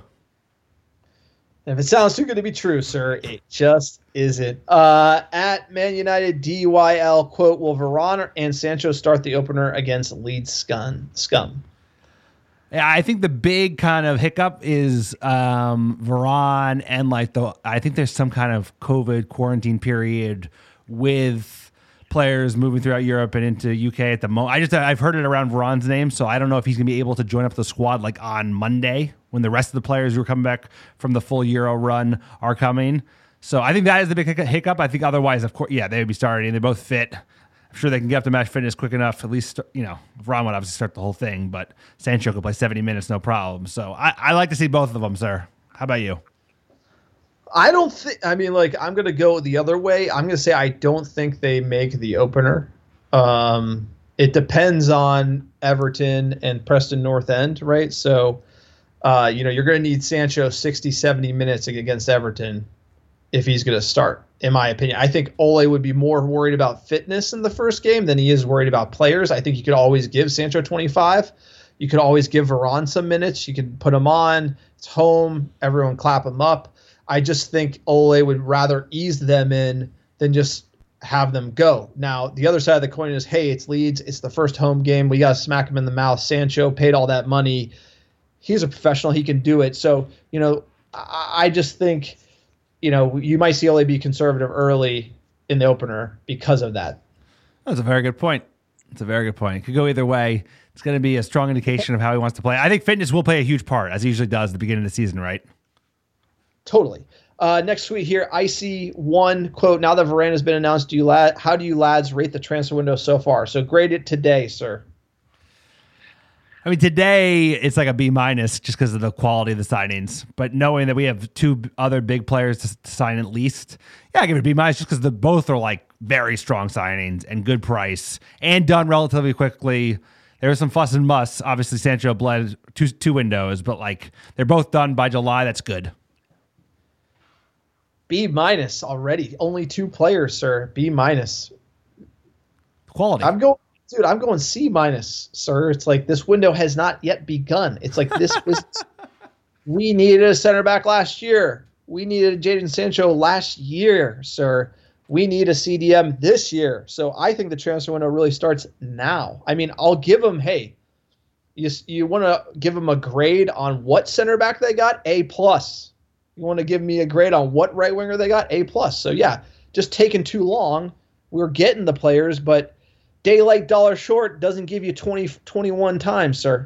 If it sounds too good to be true, sir, it just isn't. Uh, at Man United D Y L, quote, will Varane and Sancho start the opener against Leeds scum? scum? Yeah, I think the big kind of hiccup is um, Varane and like the. I think there's some kind of COVID quarantine period with players moving throughout Europe and into U K at the moment. I just I've heard it around Varane's name, so I don't know if he's gonna be able to join up the squad like on Monday when the rest of the players who are coming back from the full Euro run are coming. So I think that is the big hiccup. I think otherwise, of course, yeah, they would be starting. They're both fit. I'm sure they can get up to match fitness quick enough. At least, you know, Varane would obviously start the whole thing, but Sancho could play seventy minutes, no problem. So I, I like to see both of them, sir. How about you? I don't think, I mean, like, I'm going to go the other way. I'm going to say I don't think they make the opener. Um, it depends on Everton and Preston North End, right? So, uh, you know, you're going to need Sancho sixty, seventy minutes against Everton if he's going to start, in my opinion. I think Ole would be more worried about fitness in the first game than he is worried about players. I think you could always give Sancho twenty-five. You could always give Varane some minutes. You could put him on. It's home. Everyone clap him up. I just think Ole would rather ease them in than just have them go. Now, the other side of the coin is, hey, it's Leeds. It's the first home game. We got to smack him in the mouth. Sancho paid all that money. He's a professional. He can do it. So, you know, I, I just think, you know, you might see Ole be conservative early in the opener because of that. That's a very good point. It's a very good point. It could go either way. It's going to be a strong indication of how he wants to play. I think fitness will play a huge part, as he usually does at the beginning of the season, right? Totally. Uh, next tweet here, Icy one, quote, now that Varane has been announced, do you lad, how do you lads rate the transfer window so far? So grade it today, sir. I mean, today it's like a B minus just because of the quality of the signings. But knowing that we have two other big players to, to sign at least, yeah, I give it a B minus just because the both are like very strong signings and good price and done relatively quickly. There was some fuss and muss. Obviously, Sancho bled two two windows, but like they're both done by July. That's good. B minus already. Only two players, sir. B minus. Quality. I'm going, dude. I'm going C minus, sir. It's like this window has not yet begun. It's like this was. We needed a center back last year. We needed Jadon Sancho last year, sir. We need a C D M this year. So I think the transfer window really starts now. I mean, I'll give them. Hey, you you want to give them a grade on what center back they got? A plus. You want to give me a grade on what right winger they got? A plus. So yeah, just taking too long. We're getting the players, but daylight dollar short doesn't give you twenty, twenty-one times, sir.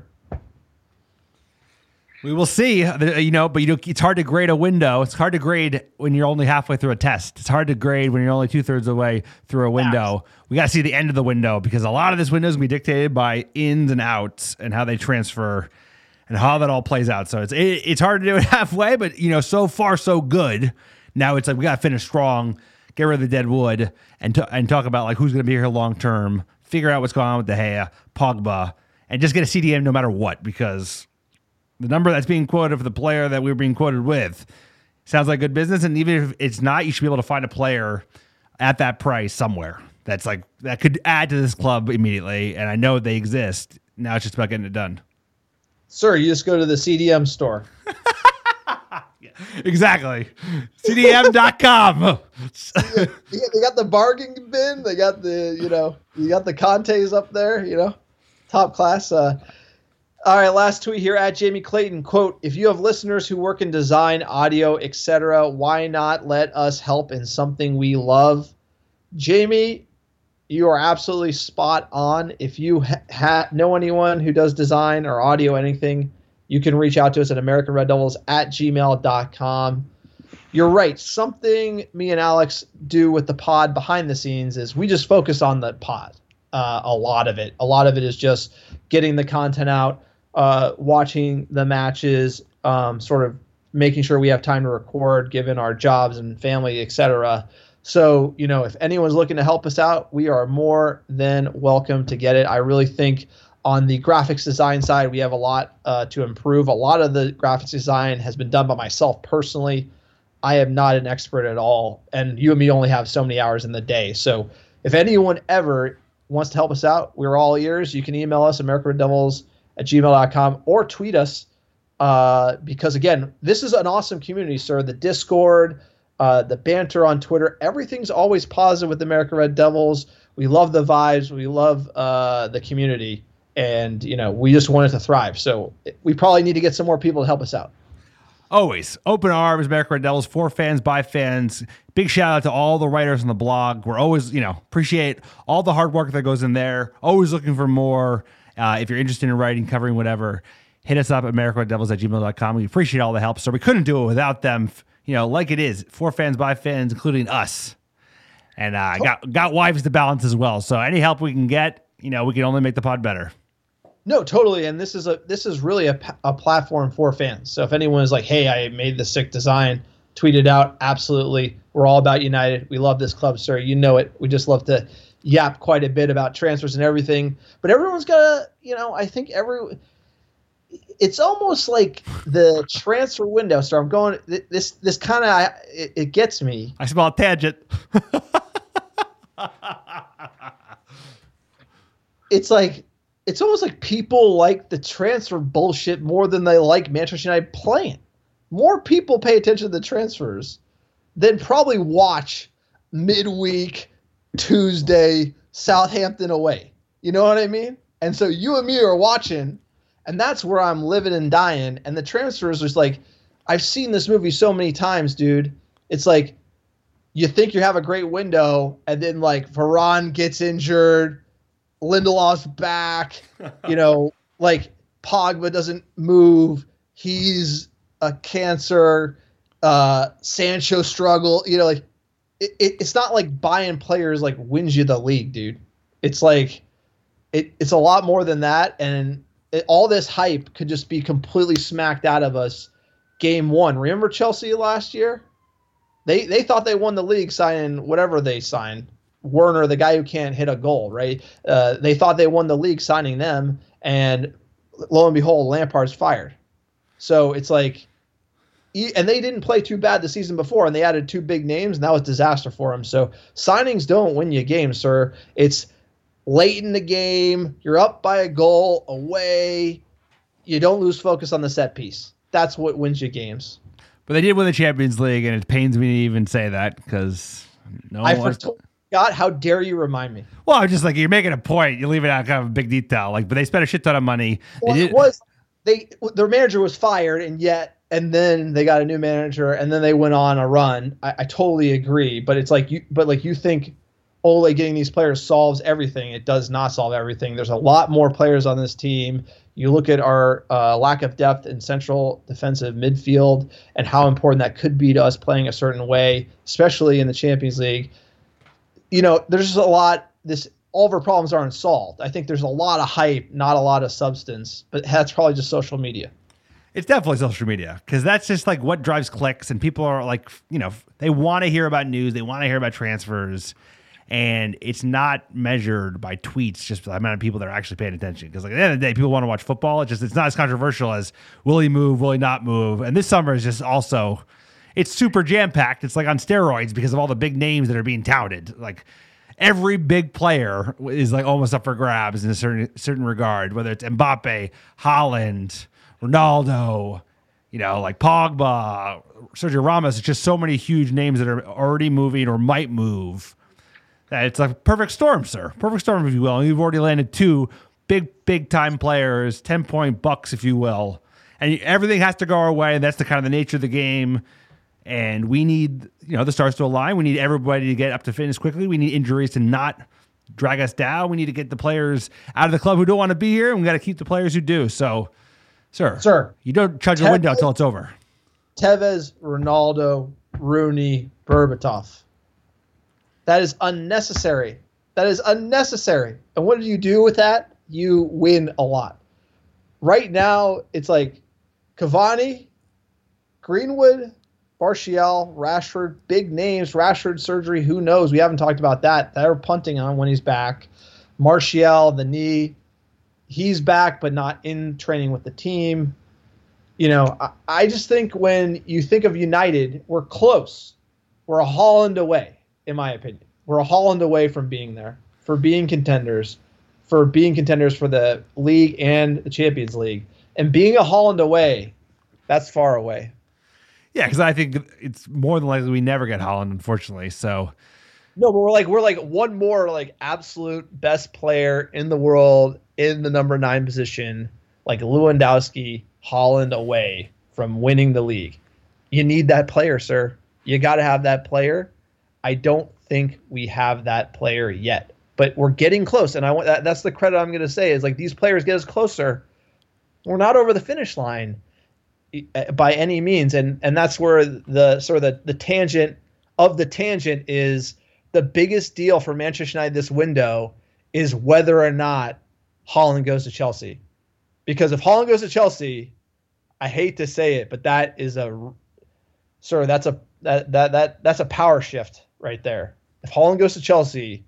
We will see, you know, but you know, it's hard to grade a window. It's hard to grade when you're only halfway through a test. It's hard to grade when you're only two thirds of the way through a window. We got to see the end of the window because a lot of this window is going to be dictated by ins and outs and how they transfer and how that all plays out. So it's it, it's hard to do it halfway, but you know, so far so good. Now it's like we got to finish strong, get rid of the dead wood, and t- and talk about like who's going to be here long term. Figure out what's going on with De Gea, Pogba, and just get a C D M no matter what, because the number that's being quoted for the player that we were being quoted with sounds like good business. And even if it's not, you should be able to find a player at that price somewhere that's like that could add to this club immediately. And I know they exist. Now it's just about getting it done. Sir, you just go to the C D M store. Yeah, exactly. C D M dot com. They got the bargain bin. They got the, you know, you got the Contes up there, you know, top class. Uh, all right, last tweet here at Jamie Clayton. Quote, if you have listeners who work in design, audio, et cetera, why not let us help in something we love? Jamie, you are absolutely spot on. If you ha- ha- know anyone who does design or audio, anything, you can reach out to us at American Red Devils at gmail dot com. You're right. Something me and Alex do with the pod behind the scenes is we just focus on the pod. Uh, a lot of it. A lot of it is just getting the content out, uh, watching the matches, um, sort of making sure we have time to record given our jobs and family, et cetera. So, you know, if anyone's looking to help us out, we are more than welcome to get it. I really think on the graphics design side, we have a lot uh, to improve. A lot of the graphics design has been done by myself personally. I am not an expert at all, and you and me only have so many hours in the day. So if anyone ever wants to help us out, we're all ears. You can email us, American Red Devils at gmail dot com, or tweet us uh, because, again, this is an awesome community, sir. The Discord, uh, the banter on Twitter, everything's always positive with American Red Devils. We love the vibes. We love uh, the community. And, you know, we just want it to thrive. So we probably need to get some more people to help us out. Always open arms, American Red Devils, for fans, by fans. Big shout out to all the writers on the blog. We're always, you know, appreciate all the hard work that goes in there. Always looking for more. Uh, if you're interested in writing, covering whatever, hit us up at American Red Devils at gmail dot com. We appreciate all the help. So we couldn't do it without them, you know, like it is, for fans, by fans, including us. And uh, got got wives to balance as well. So any help we can get, you know, we can only make the pod better. No, totally. And this is a this is really a, a platform for fans. So if anyone is like, hey, I made the sick design, tweet it out. Absolutely. We're all about United. We love this club, sir. You know it. We just love to yap quite a bit about transfers and everything. But everyone's got to, you know, I think every it's almost like the transfer window. So I'm going this this kind of it, it gets me. I smell a tangent. It's like It's almost like people like the transfer bullshit more than they like Manchester United playing. More people pay attention to the transfers than probably watch midweek Tuesday Southampton away. You know what I mean? And so you and me are watching, and that's where I'm living and dying. And the transfers is like, I've seen this movie so many times, dude. It's like you think you have a great window, and then like Varane gets injured, Lindelof's back, you know, like Pogba doesn't move. He's a cancer. Uh, Sancho struggle. You know, like it, it, it's not like buying players like wins you the league, dude. It's like it, it's a lot more than that. And it, all this hype could just be completely smacked out of us game one. Remember Chelsea last year? They, they thought they won the league signing whatever they signed. Werner, the guy who can't hit a goal, right? Uh, they thought they won the league signing them, and lo and behold, Lampard's fired. So it's like, and they didn't play too bad the season before, and they added two big names, and that was disaster for them. So signings don't win you games, sir. It's late in the game, you're up by a goal, away, you don't lose focus on the set piece. That's what wins you games. But they did win the Champions League, and it pains me to even say that because no I one. foretold- God, how dare you remind me? Well, I'm just like, you're making a point. You leave it out kind of a big detail. Like, but they spent a shit ton of money. Well, They it did- was they their manager was fired, and yet and then they got a new manager, and then they went on a run. I, I totally agree, but it's like you, but like you think Ole getting these players solves everything. It does not solve everything. There's a lot more players on this team. You look at our uh, lack of depth in central defensive midfield and how important that could be to us playing a certain way, especially in the Champions League. You know, there's just a lot. This all of our problems aren't solved. I think there's a lot of hype, not a lot of substance, but that's probably just social media. It's definitely social media because that's just like what drives clicks, and people are like, you know, they want to hear about news, they want to hear about transfers, and it's not measured by tweets, just the amount of people that are actually paying attention. Because like at the end of the day, people want to watch football. It's just it's not as controversial as will he move, will he not move, and this summer is just also it's super jam packed. It's like on steroids because of all the big names that are being touted. Like every big player is like almost up for grabs in a certain certain regard, whether it's Mbappe, Haaland, Ronaldo, you know, like Pogba, Sergio Ramos. It's just so many huge names that are already moving or might move that it's a perfect storm, sir. Perfect storm, if you will. And you've already landed two big, big time players, ten point bucks, if you will. And everything has to go our way. And that's the kind of the nature of the game. And we need, you know, the stars to align. We need everybody to get up to fitness quickly. We need injuries to not drag us down. We need to get the players out of the club who don't want to be here. And we got to keep the players who do. So, Sir, Sir, you don't judge a window until it's over. Tevez, Ronaldo, Rooney, Berbatov. That is unnecessary. That is unnecessary. And what do you do with that? You win a lot. Right now, it's like Cavani, Greenwood, Martial, Rashford, big names. Rashford surgery, who knows? We haven't talked about that. They're punting on when he's back. Martial, the knee. He's back, but not in training with the team. You know, I, I just think when you think of United, we're close. We're a Holland away, in my opinion. We're a Holland away from being there, for being contenders, for being contenders for the league and the Champions League. And being a Holland away, that's far away. Yeah, because I think it's more than likely we never get Holland, unfortunately. So, no, but we're like we're like one more like absolute best player in the world in the number nine position, like Lewandowski, Holland away from winning the league. You need that player, sir. You got to have that player. I don't think we have that player yet, but we're getting close. And I want that. That's the credit I'm going to say is like these players get us closer. We're not over the finish line by any means. And, and that's where the sort of the, the tangent of the tangent is the biggest deal for Manchester United this window is whether or not Haaland goes to Chelsea. Because if Haaland goes to Chelsea, I hate to say it, but that is a sort of that's a that that that that's a power shift right there. If Haaland goes to Chelsea,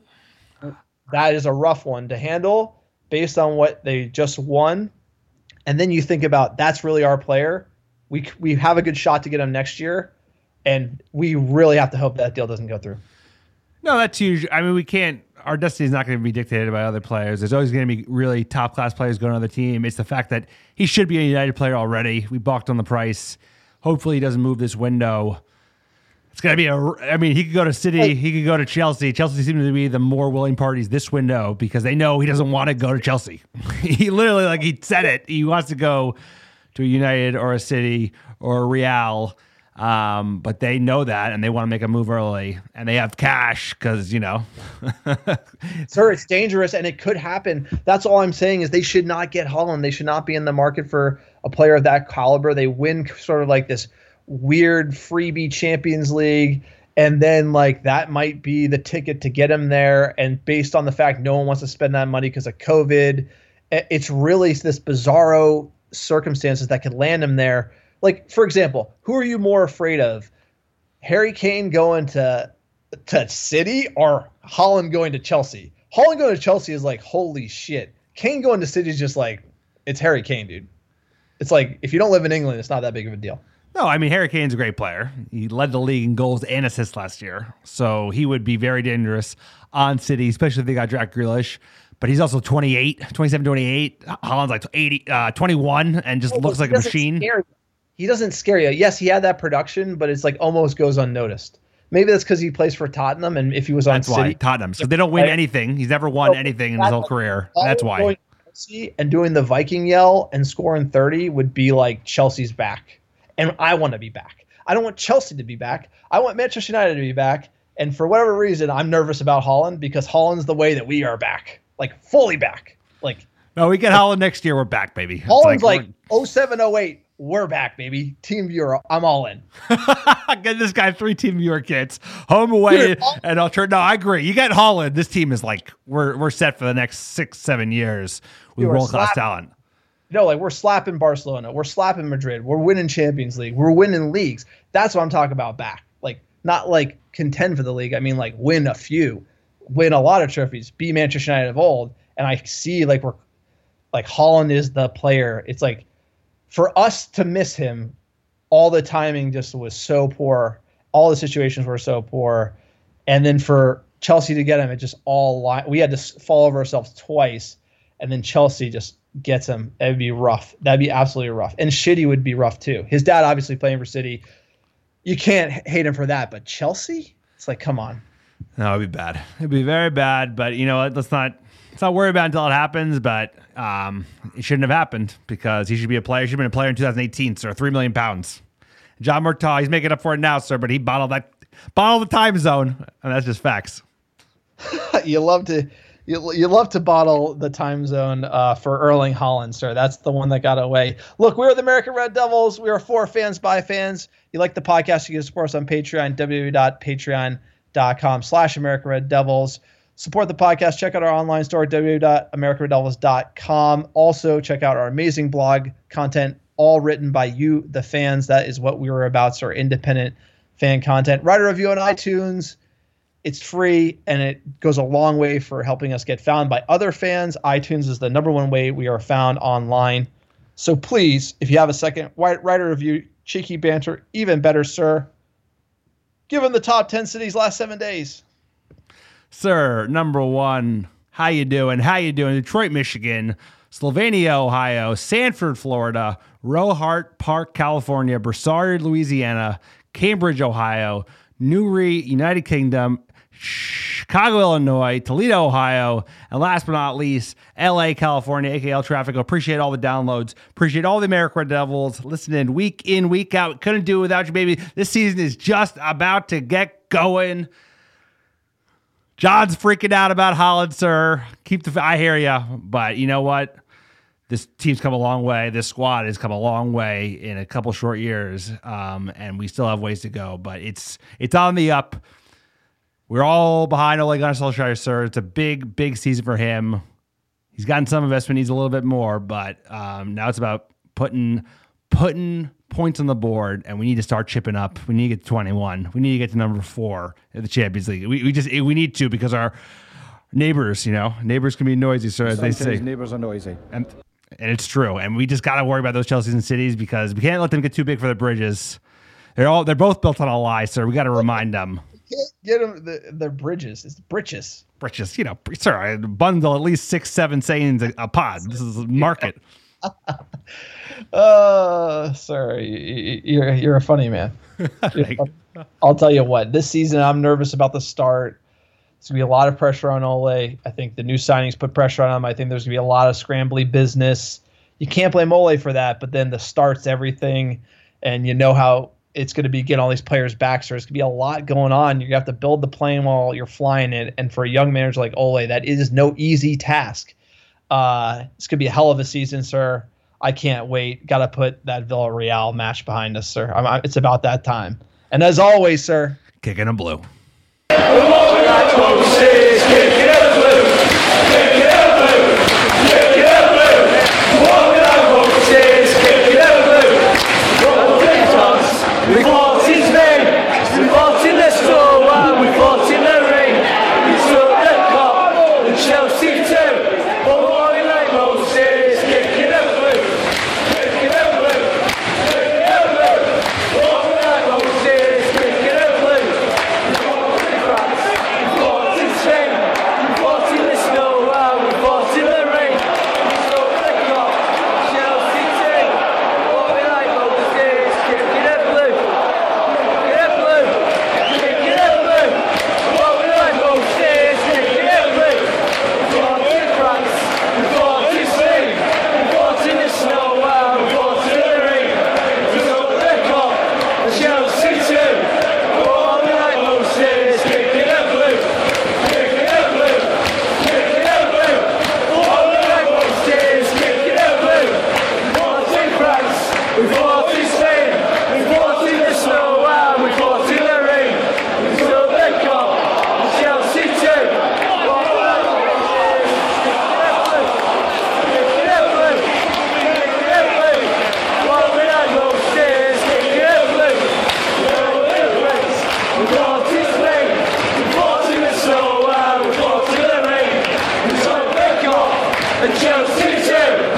that is a rough one to handle based on what they just won. And then you think about that's really our player. We we have a good shot to get him next year, and we really have to hope that deal doesn't go through. No, that's huge. I mean, we can't. Our destiny is not going to be dictated by other players. There's always going to be really top class players going to another team. It's the fact that he should be a United player already. We balked on the price. Hopefully, he doesn't move this window. It's going to be a. I mean, he could go to City. He could go to Chelsea. Chelsea seems to be the more willing parties this window because they know he doesn't want to go to Chelsea. He literally, like he said it, he wants to go to a United or a City or a Real. Um, but they know that and they want to make a move early and they have cash because, you know. Sir, it's dangerous and it could happen. That's all I'm saying is they should not get Haaland. They should not be in the market for a player of that caliber. They win sort of like this weird freebie Champions League. And then like that might be the ticket to get him there. And based on the fact no one wants to spend that money because of COVID, it's really this bizarro circumstances that could land him there. Like, for example, who are you more afraid of? Harry Kane going to to City or Haaland going to Chelsea? Haaland going to Chelsea is like, holy shit. Kane going to City is just like, it's Harry Kane, dude. It's like, if you don't live in England, it's not that big of a deal. No, I mean, Harry Kane's a great player. He led the league in goals and assists last year. So he would be very dangerous on City, especially if they got Jack Grealish. But he's also twenty-eight, twenty-seven, twenty-eight. Haaland's like eighty, uh, twenty-one and just oh, looks like a machine. He doesn't scare you. Yes, he had that production, but it's like almost goes unnoticed. Maybe that's because he plays for Tottenham, and if he was on that's City, why Tottenham. So they don't win anything. He's never won so anything in his whole career. That's why. Going to Chelsea and doing the Viking yell and scoring thirty would be like Chelsea's back, and I want to be back. I don't want Chelsea to be back. I want Manchester United to be back. And for whatever reason, I'm nervous about Haaland because Haaland's the way that we are back, like fully back. Like no, we get Haaland next year. We're back, baby. Haaland's like, like oh seven oh eight. We're back, baby. Team viewer, I'm all in. Get this guy three team viewer kits, home away, Dude, and I'll turn. No, I agree. You get Haaland. This team is like we're we're set for the next six seven years with world class talent. No, like we're slapping Barcelona, we're slapping Madrid, we're winning Champions League, we're winning leagues. That's what I'm talking about back. Like not like contend for the league. I mean like win a few, win a lot of trophies, be Manchester United of old. And I see like we're like Haaland is the player. It's like for us to miss him, all the timing just was so poor. All the situations were so poor. And then for Chelsea to get him, it just all li- we had to fall over ourselves twice. And then Chelsea just gets him. That'd be rough. That'd be absolutely rough. And Shitty would be rough too. His dad obviously playing for City. You can't hate him for that. But Chelsea? It's like, come on. No, it'd be bad. It'd be very bad. But you know what? Let's not let's not worry about it until it happens. But um, it shouldn't have happened because he should be a player. He should have been a player in two thousand eighteen, sir. Three million pounds. John Murtaugh, he's making up for it now, sir. But he bottled that bottled the time zone, and that's just facts. you love to you, you love to bottle the time zone uh, for Erling Haaland, sir. That's the one that got away. Look, we are the American Red Devils. We are for fans by fans. You like the podcast, you can support us on Patreon, www.patreon.com slash American Red Devils. Support the podcast. Check out our online store, w w w dot american red devils dot com. Also, check out our amazing blog content, all written by you, the fans. That is what we were about, so our independent fan content. Write a review on iTunes. It's free, and it goes a long way for helping us get found by other fans. iTunes is the number one way we are found online. So please, if you have a second, write, write a review. Cheeky banter, even better, sir. Give them the top ten cities last seven days. Sir, number one, how you doing? How you doing? Detroit, Michigan, Sylvania, Ohio, Sanford, Florida, Rohart Park, California, Broussard, Louisiana, Cambridge, Ohio, Newry, United Kingdom, Chicago, Illinois, Toledo, Ohio, and last but not least, L A, California, A K L Traffic. Appreciate all the downloads. Appreciate all the American Red Devils listening week in, week out. Couldn't do it without you, baby. This season is just about to get going. John's freaking out about Haaland, sir. Keep the. I hear you, but you know what? This team's come a long way. This squad has come a long way in a couple short years, um, and we still have ways to go. But it's it's on the up. We're all behind Ole Gunnar Solskjaer, sir. It's a big, big season for him. He's gotten some investment, needs a little bit more, but um, now it's about putting putting points on the board, and we need to start chipping up. We need to get to twenty-one. We need to get to number four in the Champions League. We we just we need to because our neighbors, you know, neighbors can be noisy, sir, as Sometimes they say. Neighbors are noisy, and and it's true. And we just got to worry about those Chelseas and Cities because we can't let them get too big for the bridges. They're all they're both built on a lie, sir. We got to remind them. Get them the, the bridges. It's britches. Britches, you know, sir, I bundle at least six, seven sayings a, a pod. This is market. uh, sir, you, you're you're a funny man. You're funny. I'll tell you what. This season, I'm nervous about the start. There's gonna be a lot of pressure on Ole. I think the new signings put pressure on him. I think there's gonna be a lot of scrambly business. You can't blame Ole for that, but then the start's everything, and you know how it's going to be getting all these players back, so there's going to be a lot going on. You have to build the plane while you're flying it, and for a young manager like Ole, that is no easy task. Uh, it's going to be a hell of a season, sir. I can't wait. Got to put that Villarreal match behind us, sir. I'm, I, it's about that time. And as always, sir, kicking a blue. We fought in Spain, we fought in the store, we fought in the rain, we took the cup, and Chelsea too, but walking like Moses, kicking the blue, kicking the blue, kicking the blue, walking like Moses, kicking the blue, walking like France, walking and Chelsea two.